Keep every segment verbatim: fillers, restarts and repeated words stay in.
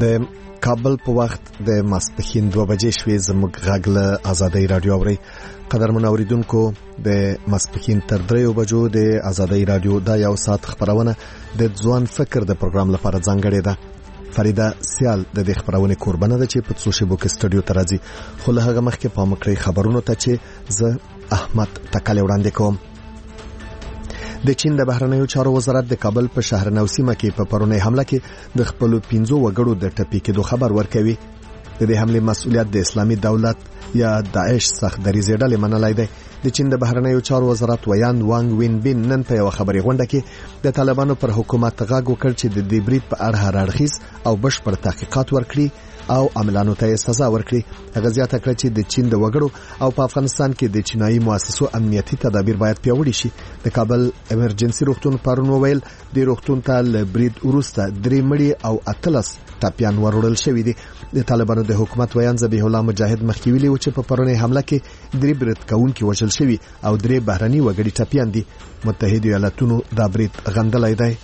د کابل په وخت د ماسپښین دوه بجې شوې. زموږ غږ له آزادۍ رادیو اوري. قدرمن اوریدونکو، د ماسپښین تر دریو بجو د آزادۍ رادیو دا یو ساعت خبرونه د ځوان فکر د پروګرام لپاره ځانګړې ده. فریده سیال د دې خبرونه قربانه ده چې په څو شیبو کې سټوډیو ته راځي. خو له هغه مخکې په مکرې خبرونو ته چې زه احمد تکل وړاندې کوم. د چین د بهرنیو چارو وزارت د کابل په شهر نو سیمه کې په پرونی حمله کې د خپل پنځو وګړو د ټپي کېدو خبر ورکوي. د دې حمله مسؤلیت د اسلامي دولت یا داعش څخه دریځ ډلې منلای دی. د چین د بهرنیو چارو وزارت ویان وانګ وین بین نن په یو خبري غونډه کې د طالبانو پر حکومت غږ وکړ چې د دې برید په اړه هر اړخیز او بشپړ تحقیقات وکړي او عملانو ته سزا ورکړي. هغه زیاته کړه چې د چین د وګړو او په افغانستان کې د چینایي مؤسسو امنیتي تدابیر باید پیاوړي شي. د کابل امرجنسي روغتون پرون وویل د روغتون ته ل برید وروسته درې مړي او اتلس ټاپیان وروړل شوې دي. د طالبانو د حکومت ویان ذبیح الله مجاهد مخکې ویلي و چې په پرونی حمله کې درې برید کوونکي وژل شوي او درې بهرني وګړي ټاپیان دي. متحده ایالاتونو دا برید غندلای دی.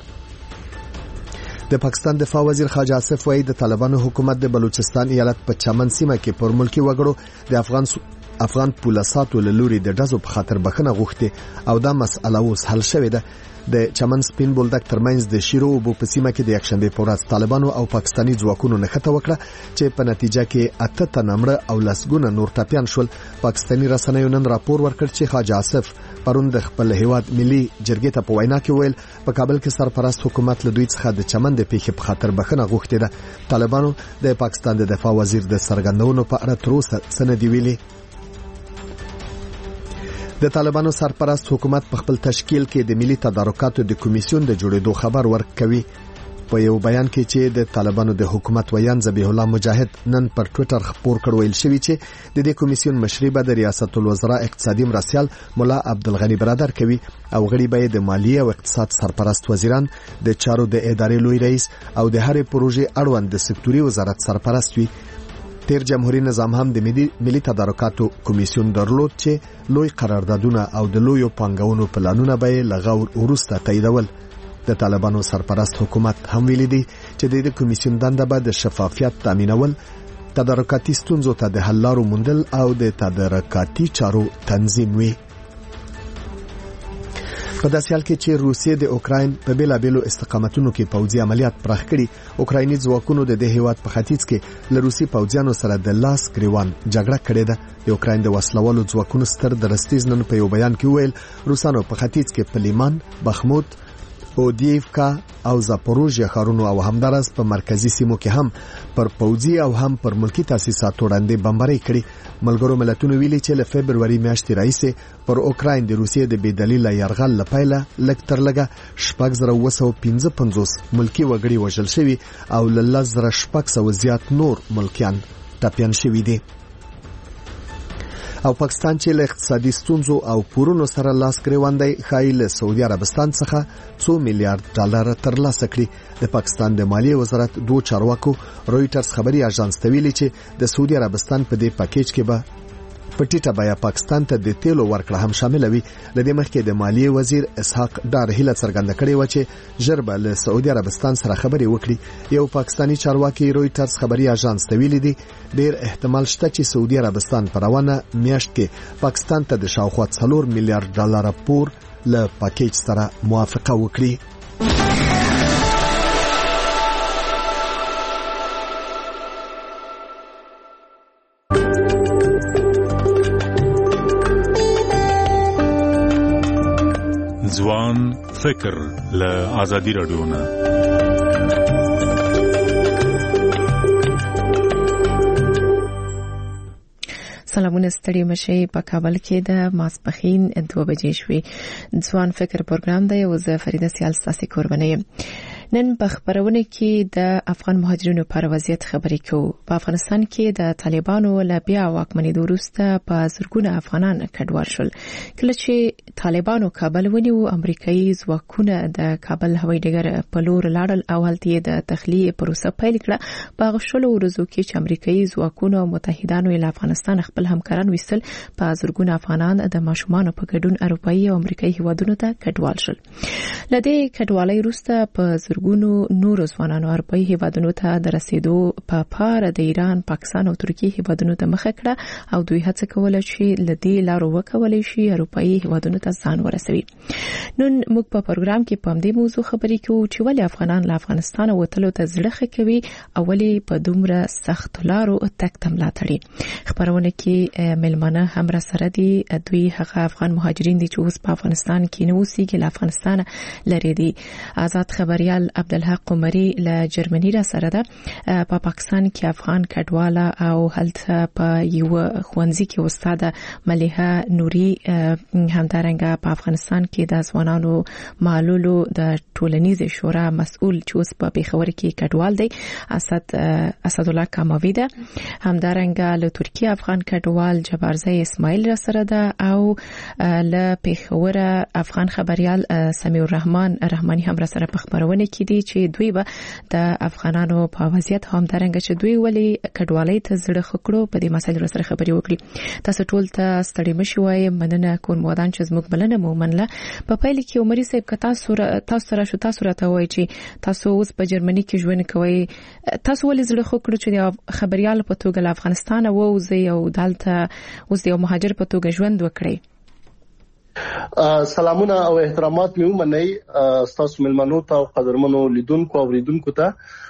د پاکستان دفاع وزیر خواجه آصف وایي د طالبانو حکومت د بلوچستان ایالت په چمن سیمه کې پر ملکی وګړو د افغان افغان پولیساتو له لوري د ډزو په خاطر بخښنه غوښتي او دا مسأله اوس حل شوې ده. د چمن سپین بولدک ترمنځ د شیرو او په سیمه کې د یکشنبه په ورځ طالبانو او پاکستاني ځواکونو نښته وکړه چې په نتیجه کې اته تنمړه او لسګونه نور ټاپیان شول. پاکستاني رسنیو نن راپور ورکړ چې خواجه آصف پرون د خپل هیواد ملي جرګې ته په وینا کې ویل په کابل کې سرپرست حکومت له دوی څخه د چمن د پیښې په خاطر بخښنه غوښتې ده. طالبانو د پاکستان د دفاع وزیر د سرګندونو په اړه تر اوسه څه نه دی ویلي. د طالبانو سرپرست حکومت په خپل تشکیل کې د ملي تدارکاتو د کمیسیون د جوړېدو خبر ورکوي. په یو بیان کې چې د طالبانو د حکومت ویان ذبیح الله مجاهد نن پر ټوئیټر خبر کړ ویل شوی چې د دې کمیسیون مشري به د ریاست الوزرا اقتصادي مرستیال مولا عبدالغنی برادر کوي او غړي به د مالیه او اقتصاد سرپرست وزیران، د چارو د ادارې لوی رئیس او د هرې پروژې اړوند د سکتوري وزارت سرپرست وي. تیر جمهوریت نظام هم د ملي تدارکاتو کمیسیون درلود چې لوی قراردادونه او د لویو پانګونو پلانونه به لغور وروسته تاییدول. د طالبانو سرپرست حکومت هم ویلي دی چې د دې کمیسیون دنده به د شفافیت تامینول، تدارکاتي ستونزو ته د حل لارو موندل او د تدارکاتي چارو تنظیم وي. په داسې حال کې چې روسیې د اوکراین په بیلابېلو استقامتونو کې پوځي عملیات پراخ کړي، اوکرایني ځواکونو د دې هیواد په ختیځ کې له روسي پوځیانو سره د لاس ګریوان جګړه کړې ده. د اوکراین د وسلوالو ځواکونو ستر درستیز نن په یو بیان کې ویل روسانو په ختیځ کې په لیمان، بخموت، اودیفکا او زاپوروژیا ښارونو او همدارس په مرکزی سیمو کې هم پر پوځي او هم پر ملکی تاسیساتو وړاندې بمبارۍ کړې. ملګرو ملتونو ویلي چې له فبرवरी میاشتې راهیسې پر اوکراین د روسیې د بې دلیله یرغل لپاره لږ تر لږه شپږ زره اوه سوه پنځه پنځوس ملکی وګړي وژل شوي او له لس زره شپږ سوه زیات نور ملکیان ټپیان شوي دي. او پاکستان چې له اقتصادي ستونزو او پورونو سره لاس ګریوان دی، ښایي له سعودي عربستان څخه څو میلیارډ ډالر ترلاسه کړي. د پاکستان د مالیې وزارت دوه چارواکو رويټرز خبري اژانس ته ویلي چې د سعودي عربستان په دې پاکیج کې به په ټیټه بیه پاکستان ته د تیلو ورکړه هم شامل وي. د دې مخکې د مالیې وزیر اسحاق ډار هیله څرګنده کړې و چې ژر به له سعودي عربستان سره خبرې وکړي. یو پاکستانی چارواکي رويټرز خبري اژانس ته ویلي دی ډیر احتمال شته چې سعودي عربستان په روانه میاشت کې پاکستان ته د شاوخوا څلور میلیارډ ډالر پور له پاکیج سره موافقه وکړي. ځوان فکر له آزادی رادیو نه. سلامونه ستړي مشه. په کابل کې د ماسپښین دوه بجې شوې. ځوان فکر پروګرام دی او زه فریده سیال ستاسو قرباني یم. نن په خبرونه کې د افغان مهاجرینو پر وضعیت خبرې کوو. په افغانستان کې د طالبانو له بیا واکمنېدو وروسته په زرګونه افغانان کډوال شول. کله چې طالبانو کابل ونیو، امریکایي ځواکونه د کابل هوایي ډګر په لور لاړل او هلته د تخلیه پروسه پیل کړه. په هغه شلو ورځو کې چې امریکایي ځواکونه او متحدانو له افغانستان خپل همکاران وستل، په زرګونه افغانان د ماشومان په ګډون اروپایي او امریکایي هیوادونو ته کډوال شول. لدې کډوالۍ وروسته په زرګونو نور ځوانانو اروپאי هیوادونو ته د رسیدو په پاره د ایران، پاکستان او ترکیه هیوادونو ته مخه کړه او دوی هڅه کوله چې لدی لارو وکولای شي اروپאי هیوادونو ته ځان ورسوي. نن موږ په پروګرام کې په دې موضوع خبرې کوو چې ولې افغانان له افغانستان وتلو ته زړه کوي او ولې په دومره سخت لارو تک تملا تړي. خبرونه کې ملمنه هم را سره دي. دوی هغه افغان مهاجرین دي چې اوس په افغانستان کې نه اوسېږي، له افغانستان لري دي. آزاد خبريال عبدالحق عمري له جرمني را سره ده. په پاکستان کې افغان کډواله او هلته په یو خوانزي کې استاد مليحه نوري همدارنګه په افغانستان کې د ځوانانو معلولو د ټولنیز شورا مسؤل چې اوس په پیښور کې کډوال دی اسد اسد الله کاموي ده. همدارنګه له ترکیه افغان کډوال جبارزی اسماعیل را سره ده او له پیښور افغان خبريال سمیع الرحمن رحماني هم را سره په خبرونه کې دي چې دوی به د افغانانو په وضعیت همدارنګه چې دوی ولې کډوالۍ ته زړه خکړو په دې مسایلو سره خبرې وکړي. تاسو ټول ته ستړي مشي وای مننه کوم مودان چې زموږ بلنه مو منله. په پایله کې عمري صاحب کتا سره تاسو سره شو تاسو راته وای چې تاسو اوس په جرمني کې ژوند کوي، تاسو ولې زړه خکړو چې د خبريال په توګه له افغانستان ووځي او دالته اوس یو مهاجر په توګه ژوند وکړي؟ سلامونه او احترامات مې ومنئ تاسو ملمنو ته او قدرمنو لیدونکو او اوریدونکو ته.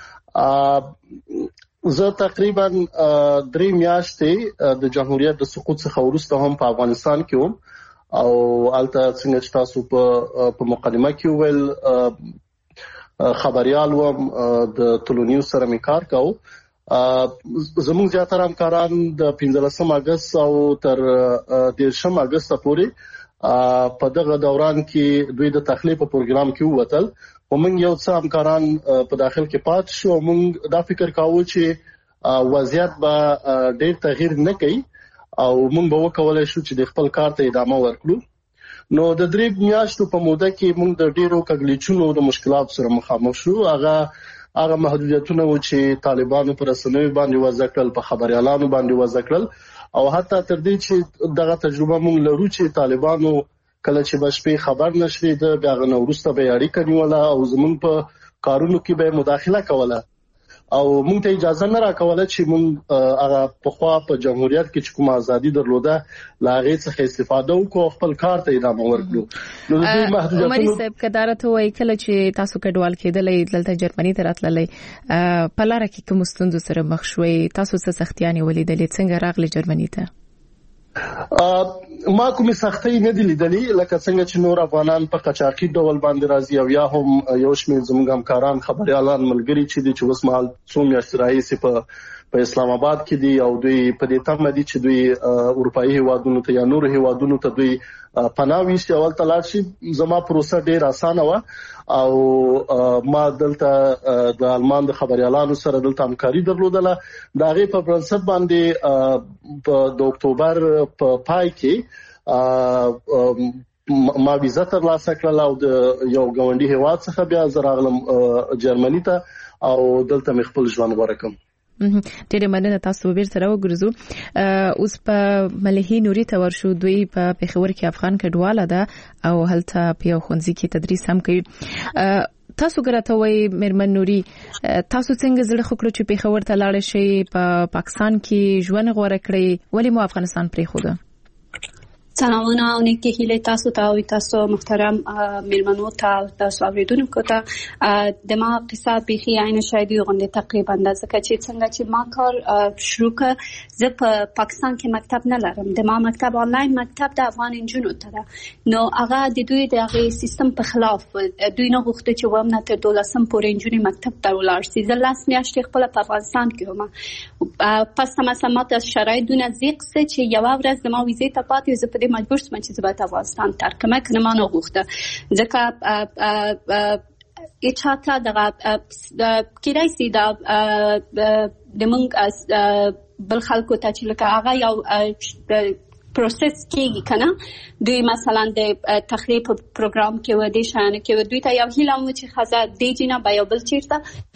زه تقریبا درې میاشتې د جمهوریت د سقوط څخه وروسته هم په افغانستان کې وم او البته څنګه چې تاسو په مقدمه کې ویل خبريال وم د ټولنیز سره مې کار کاوه. زموږ زیاتره همکاران د پنځلسم اگست او تر دیرشم اگست پورې په دغه دوران کې دوی د تخلیه په پروګرام کې ووتل. ومنګ یو څه همکاران په داخل کې پات شو. موږ دا فکر کاوه چې وضعیت به ډېر تغییر نه کوي او موږ به وکولای شو چې د خپل کار ته ادامه ورکړو. نو د درې میاشتو په موده کې موږ د ډېرو کګلیچونو د مشکلات سره مخامخ شو. هغه هغه محدودیتونه و چې طالبانو پر رسنیو باندې وضع کړل، په خبريالانو باندې وضع کړل او حتی تر دې چې دغه تجربه موږ لرو چې طالبانو کله چې بشپې خبر نشري د بیاغه نورسته به اړیکه نیوله او زموږ په کارونو کې به مداخله کوله او موږ ته اجازه نه راکوله چې موږ هغه په خوا په جمهوریت کې چې کومه ازادي درلوده لاغې څخه استفاده وکړو، خپل کار ته ادامه ورکړو. نو د دې محدودیتونو عمري صاحب کدارت وای کله چې تاسو کډوال کېدلې دلته جرمني ته راتللې په لار کې کوم ستونزې سره مخ شوي، تاسو څه سختيانې ولیدلې، څنګه راغلي جرمني ته؟ ما کومې سختۍ نه دي لیدلې لکه څنګه چې نور افغانان په قاچاقي ډول باندې راځي او یا هم یو شمېر زموږ همکاران خبريالان ملګري چې دي چې اوس مهال څو میاشتې راهیسې په په اسلام آباد کې دي او دوی په دې تمه دي چې دوی اروپאי هیوادونو ته یا نور هیوادونو ته دوی پناه ویسي. اول تلار شي زما پروسه ډېر اسانه و او ما دلته د آلمان د خبريالانو سره دلته همکاري درلودله. دا غي په پرنسپ باندې د اکتوبر په پای کې ما ویزه ترلاسه کړل او د یو ګاونډي هیواد څخه بیا زه راغلم جرمني ته او دلته مې خپل ژوند ورکم. ډېر مننه. تاسو به سره وګرځو. اوس په مليحه نوري ته ورشو. دوی په پیښور کې افغان کډواله ده او هلته په یو ښوونځي کې تدریس هم کوي. تاسو ګرته وای مرمن نوري تاسو څنګه زړه خکړو چې پیښور ته لاړ شئ، په پاکستان کې ژوند غوړه کړی، ولې مو افغانستان پرې خو ده؟ سلامونه او نیکی هیله تاسو ته او تاسو محترم میلمنو ته تاسو اوریدونکو ته د ما قصه بيخي عین شایدي غونډه تقریبا د ځکه چې څنګه چې ما کار شروع ک زه په پاکستان کې مکتب نه لرم. د ما مکتب آنلاین مکتب د افغان انجونو ته ده. نو هغه د دوی د هغه سیستم په خلاف دوی نه غوښته چې ومنه تر دولسم پورې انجونی مکتب ته ولاړ شي. زه لاس میاشتې خپل په افغانستان کې وم. پس تم سمات شرایطونه زیق سه چې یو ورځ د ما ویزه ته پاتې زه مجبور شوم چې زه به افغانستان ترک کړم کنه ما نه غوښته ځکه اچاته دغه کیدای سي دا د موږ بل خلکو ته چې لکه هغه یو پروسس کیږي کنه دوی مثلا د تخلیه په پروګرام کې و دي شان کې و دوی ته یو هیله مو چې خزه دی جنا به یو بل چیرته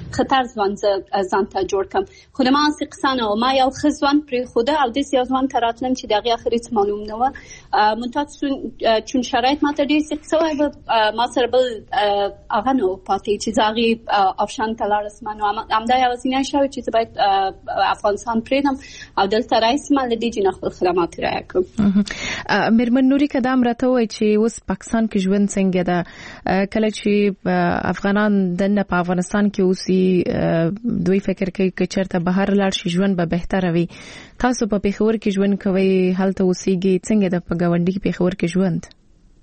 خطر ځوان ځان ته جوړ کم. خو د ما قصانه او ما یو خزوان پر خوده او د سیاست ځوان تراتلم چې دغه اخرت معلوم نه و منتها چون شرایط ما ته ډیر سخت ما سره بل هغه نو پاتې چې ځاغي افشان تلارس منو امدا یو ځینې شاو چې باید افغانستان پرېدم او دلته رئیس مال دي چې خپل خدمات رایا کوم. مرمن نوري کدام راته وای چې اوس پاکستان کې ژوند څنګه ده کله چې افغانان د په افغانستان کې اوسي دوی فکر کوي چې چرته بهر لاړ شي ژوند به بهتره وي. تاسو په پیښور کې ژوند کوئ هلته اوسېږئ څنګه د په ګاونډي کې پیښور کې ژوند؟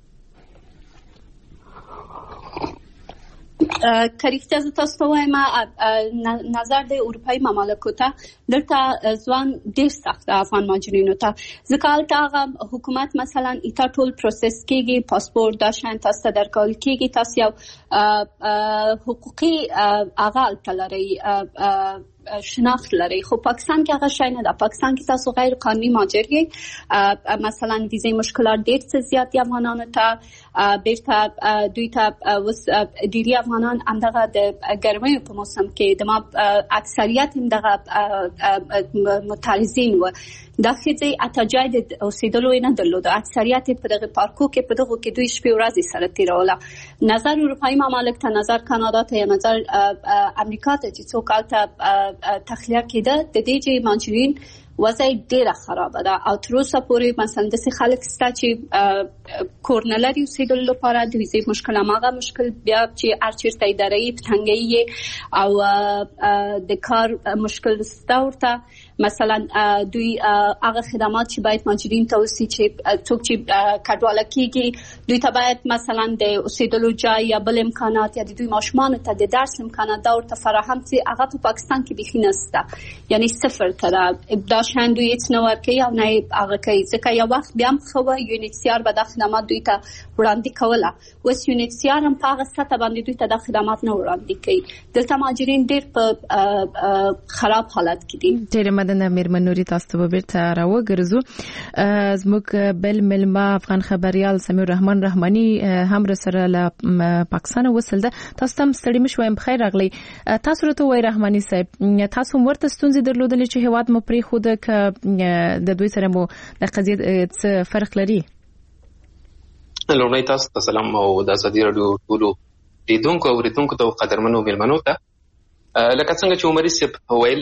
کریکته ز تاسو ته وایم نظر د اروپאי مملکتو ته دلته ځوان ډیر سخت افغان ماجرینو ته ځکه هغه حکومت مثلا ایتا ټول پروسس کیږي پاسپورت دا شان تاسو درکول کیږي تاسو یو حقوقي هغه تلري شناخت لري. خو پاکستان کې هغه شای نه ده. پاکستان کې تاسو غیر قانوني مهاجر یې مثلا ویزې مشکلات ډیر څه زیات دي افغانانو ته بیرته دوی ته وس ډیری افغانان اندغه د ګرمۍ په موسم کې د ما اکثریت هم دغه متعرضین و داخلي اتجاه د اوسېدلو نه درلود. اکثریت په دغه پارکو کې په دغه کې دوی شپې ورځې سره تیروله. نظر اروپאי ممالک ته نظر کانادا ته یا نظر امریکا ته چې څوک الته تخلیه کېده د دې چې ماجرین وضع ډیره خراب ده او تر اوسه پورې مثلا د سي خلک ستا چې کورنلري اوسېدل لپاره د ویزې مشکل هغه مشکل بیا چې ارچیرته اداري پټنګي او د کار مشکل ستا ورته مثلا دوی هغه خدمات چې باید ماجرین ته وسی چې څوک چې کډواله کیږي دوی ته باید مثلا د اوسېدلو ځای یا بل امکانات یا د دوی ماشومان ته د درس امکانات دا ورته فراهم سي هغه په پاکستان کې بيخي نشته یعنی صفر تر ابدا شان دوی هیڅ نه ورکوي او نه هغه کوي ځکه یو وخت بیا هم خو یونیسیار به د خدمات دوی ته وړاندې کوله اوس یونیسیار هم په هغه سطح باندې دوی ته د خدمات نه وړاندې کوي. دلته ماجرین ډېر په خراب حالت کې دي. ډېر مدنه میرمن نوري تاسو ته بیرته راوګرځو. زموږ بل ملما افغان خبريال سمیر رحمان رحماني هم سره له پاکستان وصل ده. تاسو هم ستړي مشوم بخیر راغلی. تاسو ته وای رحماني صاحب تاسو ورته ستونزې درلودلې چې هواد مو پرې خو د دوی سره مو د قضیه څه فرق لري؟ لومړی تاسو ته سلام او د ازادي رادیو ټولو لیدونکو او ریدونکو ته قدرمنو میلمنو ته لکه څنګه چې عمري صاحب ویل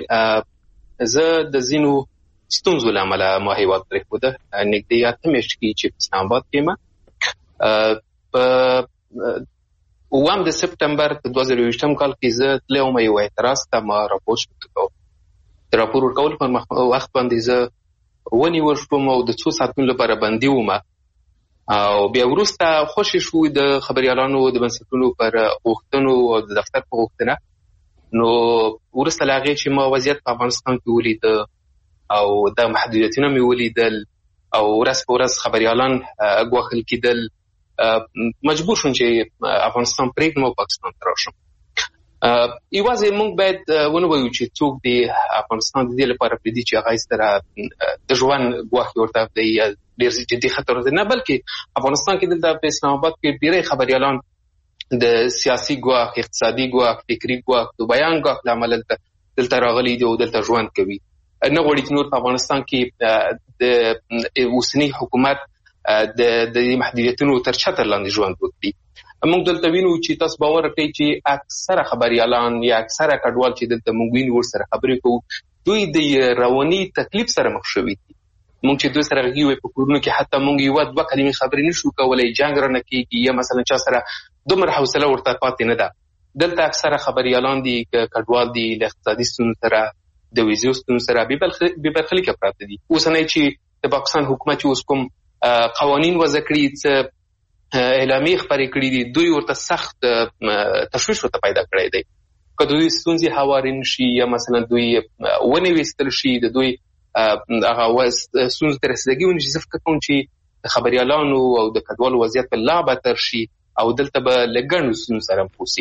زه د زینو ستونزو له امله ما هیواد پرې خو ده نږدې اته میاشتې کې چې په اسلام آباد کې ما په اووم د سپټمبر په دوه زره یوویشتم کال کې زه تللی وم یو اعتراض ته ما راپور شروع د راپور ورکول پر وخت باندې زه ونیول شوم او د څو ساعتونو لپاره بندي وم او بیا وروسته خوشې شو د خبريالانو د بنسټونو پر غوښتنو او د دفتر په غوښتنه نو وروسته لا غي چې ما وضعیت په افغانستان کې ولید او د محدودیتونو مې ولیدل او ورځ په ورځ خبريالان غوښل کېدل مجبور شوم چې افغانستان پرېږدم او پاکستان ته راشم. ایوازې موږ باید ونه وایو چې څوک د افغانستان د دې لپاره پرې دي چې هغه سره د ژوند ګواښ ورته دی ډېر جدي خطر دی نه بلکې افغانستان کې دلته په اسلام آباد کې ډېری خبريالان د سیاسي ګواښ اقتصادي ګواښ فکري ګواښ د بیان ګواښ له امله دلته راغلي دي او دلته ژوند کوي. نه غواړي چې نور په افغانستان کې د اوسني حکومت د د محدودیتونو تر چتر لاندې ژوند وکړي. موږ دلته وینو چې تاسو باور کوي چې اکثره خبريالان یا اکثره کډوال چې دلته موږ وینو ورسره خبرې کوو دوی د رواني تکلیف سره مخ شوي دي. موږ چې دوی سره غوي په کورونو کې حتی موږ یو دوه کلمې خبرې نشو کولای جنگ رانه کېږي یا مثلا چا سره دومره حوصله ورته پاتې نه ده. دلته اکثره خبريالان دي کډوال دي له اقتصادي ستونزو سره د ویزو ستونزو سره به برخلیک پراته دي. اوسنۍ چې د پاکستان حکومت اوس کوم قوانين وضع کړي چې اعلامیه خبرې کړې دي دوی ورته سخت تشویش ورته پیدا کړی دی. که دوی ستونزې هوارین شي یا مثلا دوی ونې وستل شي د دوی هغه ستونزې تر رسیدګي ونشي زه فکر کوم چې د خبريالانو او د کډوالو وضعیت په لا بدتر شي او دلته به لګڼو ستونزې سره پوسي.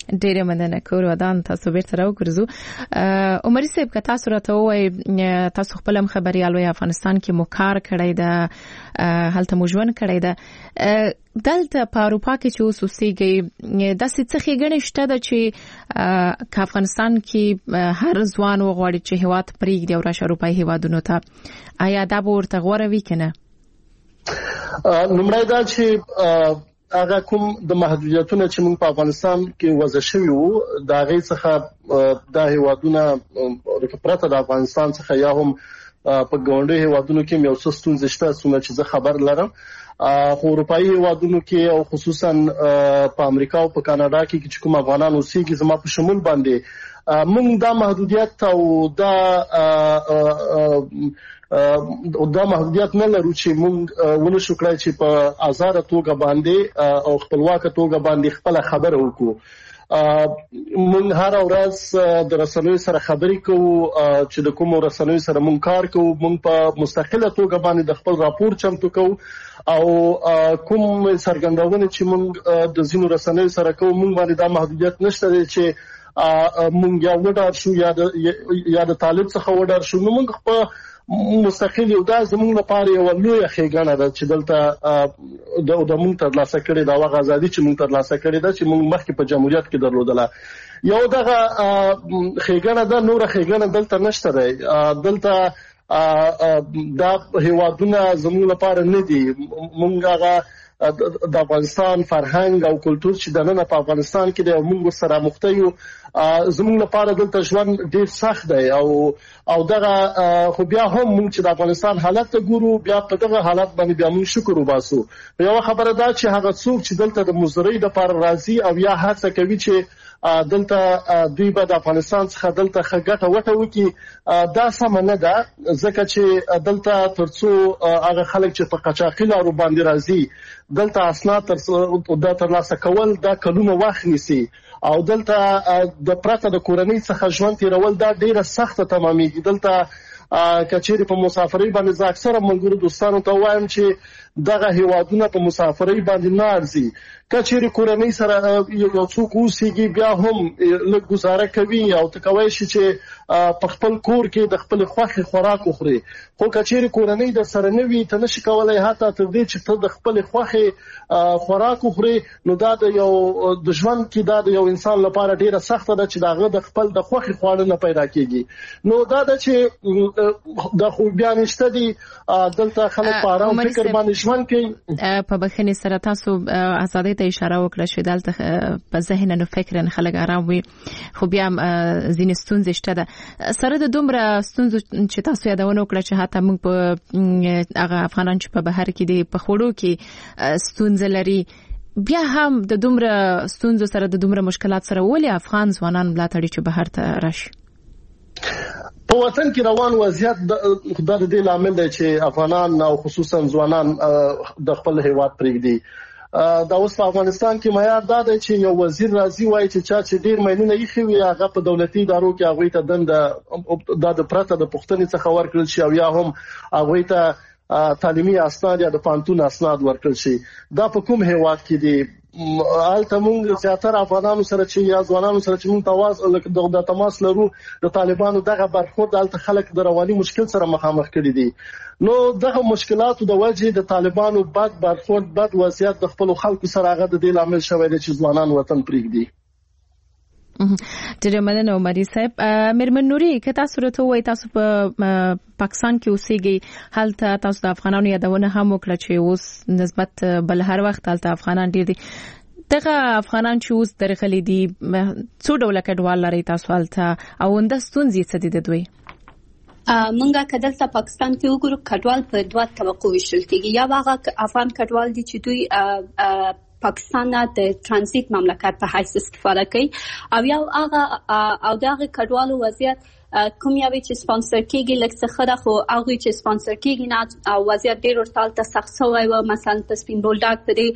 ډیره مننه کور ودان تاسو بیرته راوګرځو عمر صاحب که تاسو راته وای تاسو خپل هم خبريال وای افغانستان کې مو کار کړی دا هلته مو ژوند کړی دا دلته په اروپا کې چې اوسېږي د څه څه غنښت ده چې په افغانستان کې هر ځوان وغواړي چې هیواد پرېږدي او راشه اروپایي هیوادونو ته آیا دا به ورته غوره وي کنه؟ نمړای دا چې هغه کوم د محدودیتونو چې موږ په افغانستان کې وضع شوی وو دا غي څخه د هیوادونو پرته د افغانستان څخه یا هم په ګاونډي هیوادونو کې یو څه ستونزې شته چې زه خبر لرم خو اروپایي هیوادونو کې او خصوصا په امریکا او په کاناډا کې چې کوم افغانان اوسېږي زما په شمول باندې موږ دا محدودیت او دا او دا محدودیت نه لرو چې موږ ونه شو کړای چې په آزاد توګه باندې او خپلواک توګه باندې خپل خبره وکړو. موږ هر ورځ د رسنیو سره خبرې کوو چې د کوم رسنیو سره موږ کار کوو. موږ په مستقله توګه باندې د خپل راپور چمتو کوو او کوم څرګندونه چې موږ د زینو رسنیو سره کوو موږ باندې دا محدودیت نشته چې موږ یا وډار شو یا د یا د طالب څخه وډار شو. نو موږ په مستقل یو دا زموږ لپاره یو لوی ښېګڼه ده چې دلته د د موږ تر لاسه کړې دا وغه ازادي چې موږ تر لاسه کړې ده چې موږ مخکې په جمهوریت کې درلودله. یو دغه ښېګڼه ده نور ښېګڼه دلته نشته ده. دلته دا هیوادونه زموږ لپاره نه دي. موږ هغه د افغانستان فرهنګ او کلچر چې د نن په افغانستان کې د موږ سره مختیو زموږ لپاره دلته ژوند ډیر سخت دی او او دغه خو بیا هم موږ چې د افغانستان حالت ته ګورو بیا په دغه حالت باندې بیا موږ شکر وباسو. یو خبره ده چې هغه څوک چې دلته د مزدورۍ لپاره راځي او یا هڅه کوي چې دلته دوی به د افغانستان څخه دلته خګټه وټه وکي دا سم نه ده ځکه چې دلته ترڅو هغه خلک چې په قاچاقي لارو باندې راځي دلته اسناد تر د ترلاسه کول دا کلونه وخت نیسي او دلته د پرته د کورنۍ څخه ژوند تیرول دا ډیره سخته تمامېږي. دلته کچېری په مسافرۍ باندې ځکه اکثره ملګرو دوستانو ته وایم چې دغه هیوادونه په مسافرۍ باندې نه ارزي. کچېری کورنۍ سره یو څوک اوسېږي بیا هم لږ گزاره کوي او تکوي شي چې په خپل کور کې د خپل خوخي خوراک وخوري. خو کچېری کورنۍ د سره نه وي ته نشي کولای حتی تر دې چې ته د خپل خوخي خوراک وخوري. نو دا د یو د ژوند کې دا د یو انسان لپاره ډیره سخته ده چې داغه د خپل د خوخي خواړه نه پیدا کیږي. نو دا د چې د خو بیا نشته دي دلته خلک په آرام فکر باندې ژوند کوي. په بخښنې سره تاسو آزادۍ ته اشاره وکړه چې دلته په ذهن او فکر خلک آرام وي خو بیا ځینې ستونزې شته ده. سره د دومره ستونزو چې تاسو یادونه وکړه چې حتی موږ په هغه افغانان چې په بهر کې دي په خوړو کې ستونزې لري بیا هم د دومره ستونزو سره د دومره مشکلات سره ولې افغان ځوانان ملاتړي چې بهر ته راشي؟ په وطن کې روان وضعیت د دې لامل دی چې افغانان او خصوصا ځوانان د خپل هیواد پرېږدي. دا اوس په افغانستان کې معیار دا دی چې یو وزیر راځي وایي چې چا چې ډیر مینونه یې خوي هغه په دولتي ادارو کې هغه ته دند د پرته د پښتنې څخه ورکړل شي او یا هم هغه ته تعلیمي اسناد یا د پانتون اسناد ورکړل شي. دا په کوم هیواد کې دی؟ آلته موږ زیاتره افغانانو سره چې یا ځوانانو سره چې موږ تواصل د تماس لرو د طالبانو دغه برخورد آلته خلک د رواني مشکل سره مخامخ کړي دي. نو دغه مشکلاتو د وجې د طالبانو بد برخورد بد وضعیت د خپل خلکو سره هغه د دې لامل شوی دی چې ځوانان وطن پرېږدي. ډېر مننه عمري صاحب. میرمن نوري که تاسو راته وایي تاسو په پاکستان کې اوسېږئ هلته تاسو د افغانانو یادونه هم وکړه چې اوس نسبت بل هر وخت هلته افغانان ډېر دي. دغه افغانان چې اوس درغلي دي څو ډوله کډوال لري تاسو هلته او انده ستونزې څه دي د دوی؟ مونږه کدلته پاکستان کې وګورو کډوال په دوه طبقو ویشل کېږي. یا هغه افغان کډوال دي چې دوی پاکستان د ترانزیت مملکت په حیث استفاده کوي او یا هغه او دغه کډوالو وضعیت کوم یوي چې سپانسر کیږي لکه څه خو هغه چې سپانسر کیږي نه او وضعیت ډیر ورته ته سخت شوی و مثلا په سپین بولډاک په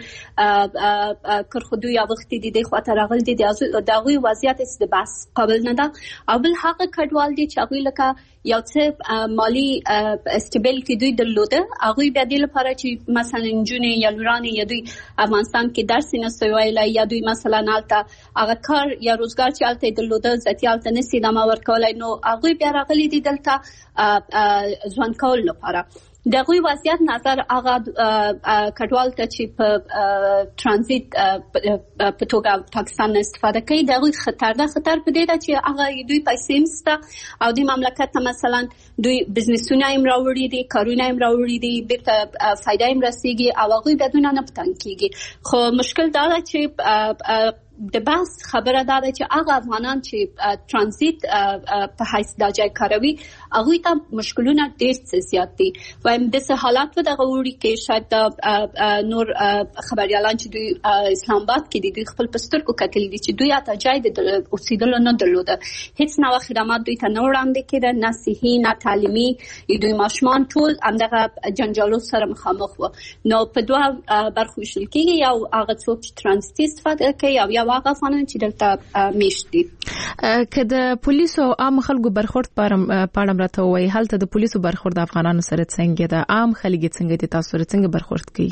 دې کرخدو یا وخت دي د خاطر راغل دي د هغه وضعیت است د بس قابل نه ده او بل هغه کډوال دي چې هغه لکه یو څه مالی استابیلیټي دوی درلوده هغه بیا د لپاره چې مثلا جونې یا لورانې یا دوی افغانستان کې درس نه سویل یا دوی مثلا نالته هغه کار یا روزګار چې الته درلوده ځتیالته نسی د ما ورکولای نو هغه بیا راغلي دي دلته ځوان کول لپاره دغه وضعیت نظر هغه کډوال ته چې په ترانزیت په توګه پاکستان استفاده کوي دغه خطر ده خطر په دې ده چې هغه دوی پیسې مسته او د مملکت ته مثلا دوی بزنسونه هم راوړي دي کارونه هم راوړي دي بیرته فایده هم رسیږي او هغه بدون نه پټان کیږي خو مشکل دا ده چې د بس خبره دا ده چې هغه افغانان چې ترانزیت په حیث د ځای کاروي هغه ته مشکلونه ډېر څه زیات دي وایم د څه حالات په دغه وړي کې شاید د نور خبريالان چې دوی اسلام آباد کې دي دوی خپل پستر کو کتل دي چې دوی اته ځای د اوسېدل نه درلوده هیڅ نو خدمات دوی ته نه وړاندې کېده نه صحي نه تعلیمي دوی ماشومان ټول همدغه جنجالو سره مخامخ وو نو په دوه برخو ویشل کېږي یو هغه څوک چې ترانزیت استفاده کوي او واقع افغانان چې دلته میشتي که د پولیسو او عام خلکو برخورد پاړم راته وای هلته د پولیسو برخورد افغانانو سره څنګه ده عام خلک څنګه دي تاسو سره څنګه برخورد کوي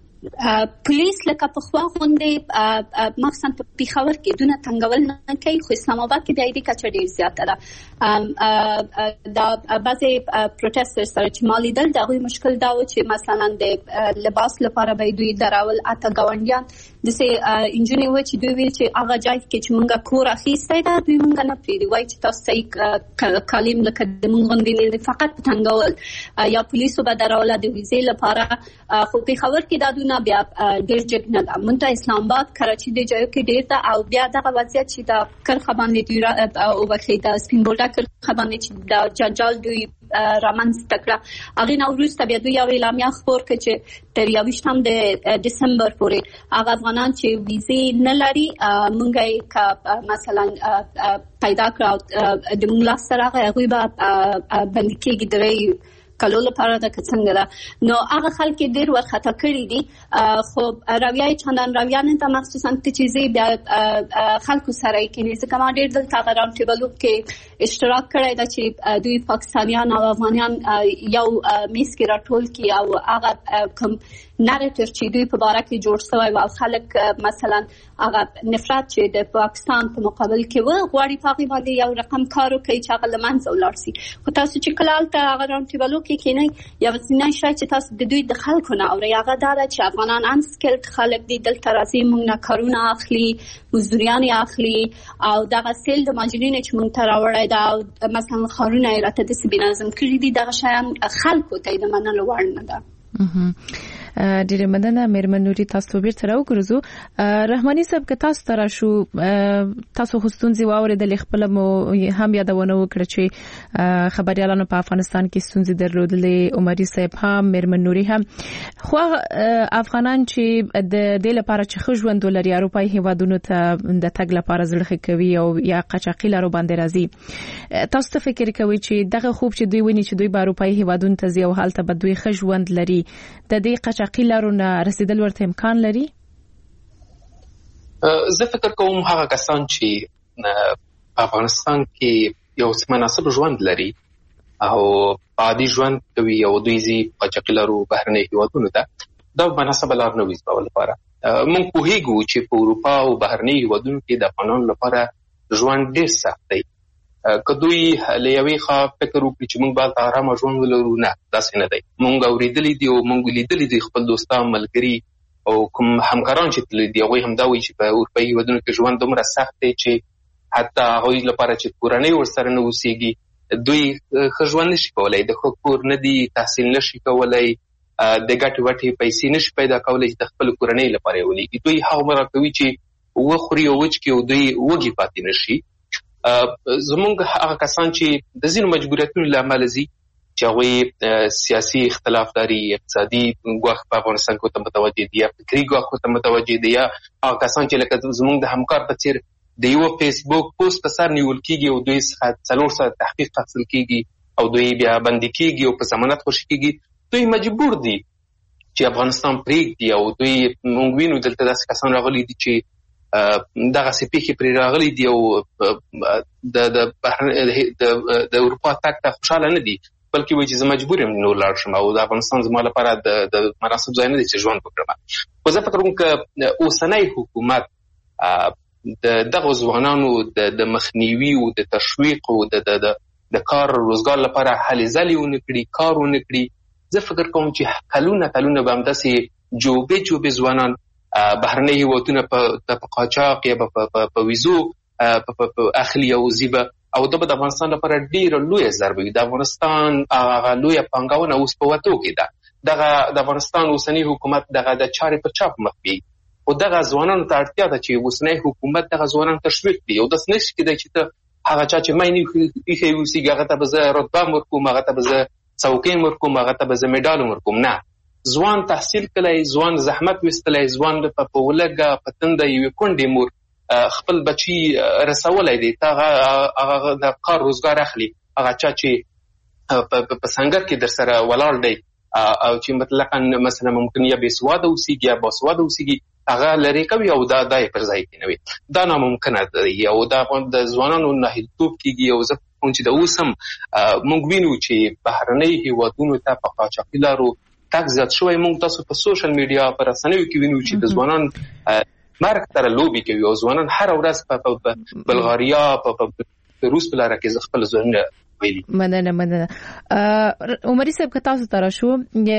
پولیس لکه په خوا غونډې مخصوصا په پیښور کې دونه تنګول نه کوي خو اسلام آباد کې د اې ډي کچه ډېر زیاته ده دا بعضي پروتسترز سره چې مالي دل دغه مشکل دا و چې مثلا د لباس لپاره به دوی دراول اته گاونډیان د سه انجینیر و چې دوی ویل چې هغه ځای کې چې مونږه کور اخیسته دا دوی مونږ نه پریدي وای چې تاسو صحیح کالیم لکه د مونږ غونډې فقط تنګول یا پولیسو به دراول د ویزې لپاره خو پیښور کې دا نه بیا ډېر جګ نه ده مونږ اسلام آباد کراچي د ځایو کې ډېر ده او بیا دغه وضعیت چې د کرخه باندې دی او وکړي د سپین بولډا کرخه باندې چې د جنجال دوی رامنځ تکړه هغه نو وروسته بیا دوی یو اعلامیه خبر کړ چې تر یوویشتم د دسمبر پورې هغه افغانان چې ویزې نه لري مونږ یې مثلا پیدا کړو د موږ سره هغه به بند کېږي درې کلو لپاره د څنګه ده نو هغه خلک ډیر ورخطا کړی دي خو راویای چندان راویان ته مخصوصا ته چیزې بیا خلکو سره کې ځکه ما ډیر دلته غرام ټیبلو کې اشتراک کړی دا چې دوی پاکستانیان او افغانیان یو میس کې راټول کی او هغه کوم نریټیو چې دوی په باره کې جوړ شوی او خلک مثلا هغه نفرت چې د پاکستان په مقابل کې و غواړي پاغي باندې یو رقم کارو کوي چې هغه لمنځه ولاړ شي خو تاسو چې کله تل هغه رام ټیبلو کې کینې یا وسنه شای چې تاسو د دوی د خلکو نه او هغه دا چې افغانان ان سکلډ خلک دي دلته راځي موږ نه کارونه اخلي مزدوریان اخلي او دغه سیل د ماجرین چې موږ ته راوړی دا مثلا خارونه راته د سبي نظم کړی دي دغه شیان خلکو ته د منلو وړ نه ده ډیره مننه مېرمن نوري تاسو بیرته راوګرځو رحماني صاحب که تاسو تر شو تاسو خصوصي واوریدل خپل مو هم یادونه وکړه چې خبريالانو په افغانستان کې ستونزې درلودلې عمري صاحب هم مېرمن نوري هم خو افغانان چې د دې لپاره چې خژوند لري اروپای هیوادونو ته د تګ لپاره زړه کوي او یا قاچاقي لارو باندې راځي تاسو ته فکر کوي چې دغه خوب چې دوی ونی چې دوی په اروپای هیوادونو ته ځي او حالت به دوی خژوند لري د دې قاچاقي لارونه رسیدل ورته امکان لري زه فکر کوم هغه کسان چې په افغانستان کې یو مناسب ژوند لري او عادي ژوند کوي او دوی زی قاچاقي لارو بهرني هیوادونو ته دا مناسب لار نه وي په لپاره مونږ په هیګو چې په اروپا او بهرني هیوادونو کې د افغانانو لپاره ژوند ډیر سخت دی کدوې لېوي خا فکر وکړي چې موږ به آرام ژوند ولرو نه داسې نه دی موږ اوریدلې دي او موږ لیدلې دي خپل دوستان ملګري او کوم همکاران چې تل دي هغه هم دا وایي چې په اروپایي هیوادونو کې ژوند دومره سخت دی چې حتی هغوی لپاره چې کورنۍ ورسره نه اوسېږي دوی ښه ژوند نشي کولی د ښه کور نه دي تحصیل نشي کولی د ګټې وټې پیسې نشي پیدا کولی چې د خپل کورنۍ لپاره یې ولیږي دوی هغه مره کوي چې وخوري او وچ کړي او دوی وږي پاتې نشي زمونږ هغه کسان چې د ځینو مجبوریتونو له امله ځي چې هغوی سیاسي اختلاف لري اقتصادي ګواښ په افغانستان کې ورته متوجه دي یا فکري ګواښ ورته متوجه دي یا هغه کسان چې لکه زمونږ د همکار په څېر د یو فیسبوک پوسټ په سر نیول کیږي او دوی څخه څلور ساعت تحقیق حاصل کیږي او دوی بیا بندي کیږي او په ضمانت خوشي کیږي، دوی مجبور دي چې افغانستان پرېږدي او دوی موږ وینو دلته داسې کسان راغلي دي چې دغه سپیخي پرې راغلي دي او د د د اروپا تک ته خوشاله نه دي، بلکې وایي چې زه مجبور یم نور لاړ شم او د افغانستان زما لپاره د مناسب ځای نه دی چې ژوند وکړم. خو زه فکر کوم که اوسنی حکومت د دغو ځوانانو د مخنیوي او د تشویق او د د کار روزګار لپاره هلې ځلې ونه کړي، کار ونه کړي، زه فکر کوم چې کلونه کلونه به همداسې جوبې جوبې ځوانان بهرني هیوادونه په قاچاق یا په ویزو اخلي او ځي او دا به د افغانستان لپاره ډېره لویه ضربه وي. د افغانستان هغه لویه پانګونه اوس په وتو کې ده. دغه د افغانستان اوسنی حکومت دغه د چارې په چا په مخ بیي، خو دغه ځوانانو ته اړتیا ده چې اوسنی حکومت دغه ځوانان تشویق کړي او داسې نشي کېدای چې ته هغه چا چې مینې ایښی اوسېږي هغه ته به زه رتبه هم ورکوم، هغه ته به زه څوکۍ هم ورکوم، هغه ته به زه میډال هم ورکوم. نه، ځوان تحصیل کړی، ځوان زحمت ویستلی، ځوان په ولږه په تنده یوې کونډې مور خپل بچي رسولی دی، هغه د کار روزګار اخلي. هغه چا چې په سنګر کې در سره ولاړ دی او چې مطلقا مثلا ممکن یا بې سواده اوسېږي یا باسواده اوسېږي، هغه لرې کوي او دا دا یې پر ځای کېنوي. دا ناممکنه دی او دا د ځوانانو ناهیلتوب کېږي او زه کوم چې د اوس هم موږ وینو چې بهرنۍ هیوادونو ته په قاچاقي لارو تګ زیات شوی. موږ تاسو په سوشل میډیا په رسنیو کې وینو چې د ځوانان مرګ سره لوبې کوي او ځوانان هره ورځ په بلغاریا په روس په لاره کې خپل ځانونه ویلي. مننه مننه. عمري صاحب که تاسو ته راشو،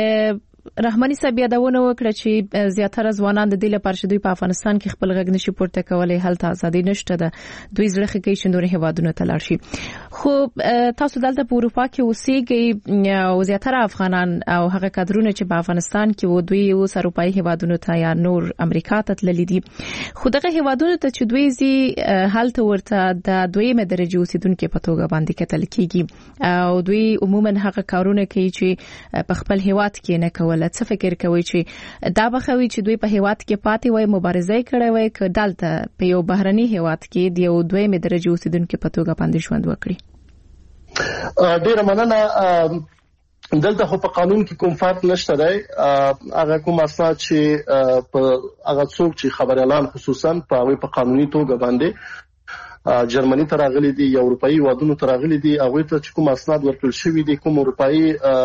رحماني صاحب یادونه وکړه چې زیاتره ځوانان د دې لپاره چې دوی په افغانستان کې خپل غږ نشي پورته کولی، هلته ازادي نشته ده، دوی زړه ښه کوي چې نورو هیوادونو ته لاړ شي. خو تاسو دلته په اروپا کې اوسېږئ او زیاتره افغانان او هغه کادرونه چې په افغانستان کې وو دوی اوس اروپایي هیوادونو ته یا نور امریکا ته تللي دي. خو دغه هیوادونو ته چې دوی ځي هلته ورته د دویمه درجې اوسېدونکي په توګه باندې کتل کېږي او دوی عموما هغه کارونه کوي چې په خپل هیواد کې نه کول. څه فکر کوي چې دا بخوي چې دوی په هیواد کې پاتې وای، مبارزه کړې وای، که دلته په یو بهرني هیواد کې د یو دویمه درجې اوسیدونکو په توګه باندې ژوند وکړي؟ ډیره مننه. دلته خو په قانون کې کوم فرق نشته دی. هغه کوم اساس چې په هغه څوک چې خبر اعلان خصوصا په هغه په قانوني توګه باندې جرمني ته راغلي دي یا اروپאי هیوادونو ته راغلي دي، هغه ته چې کوم اسناد ورکړل شوی دي، کوم اروپאי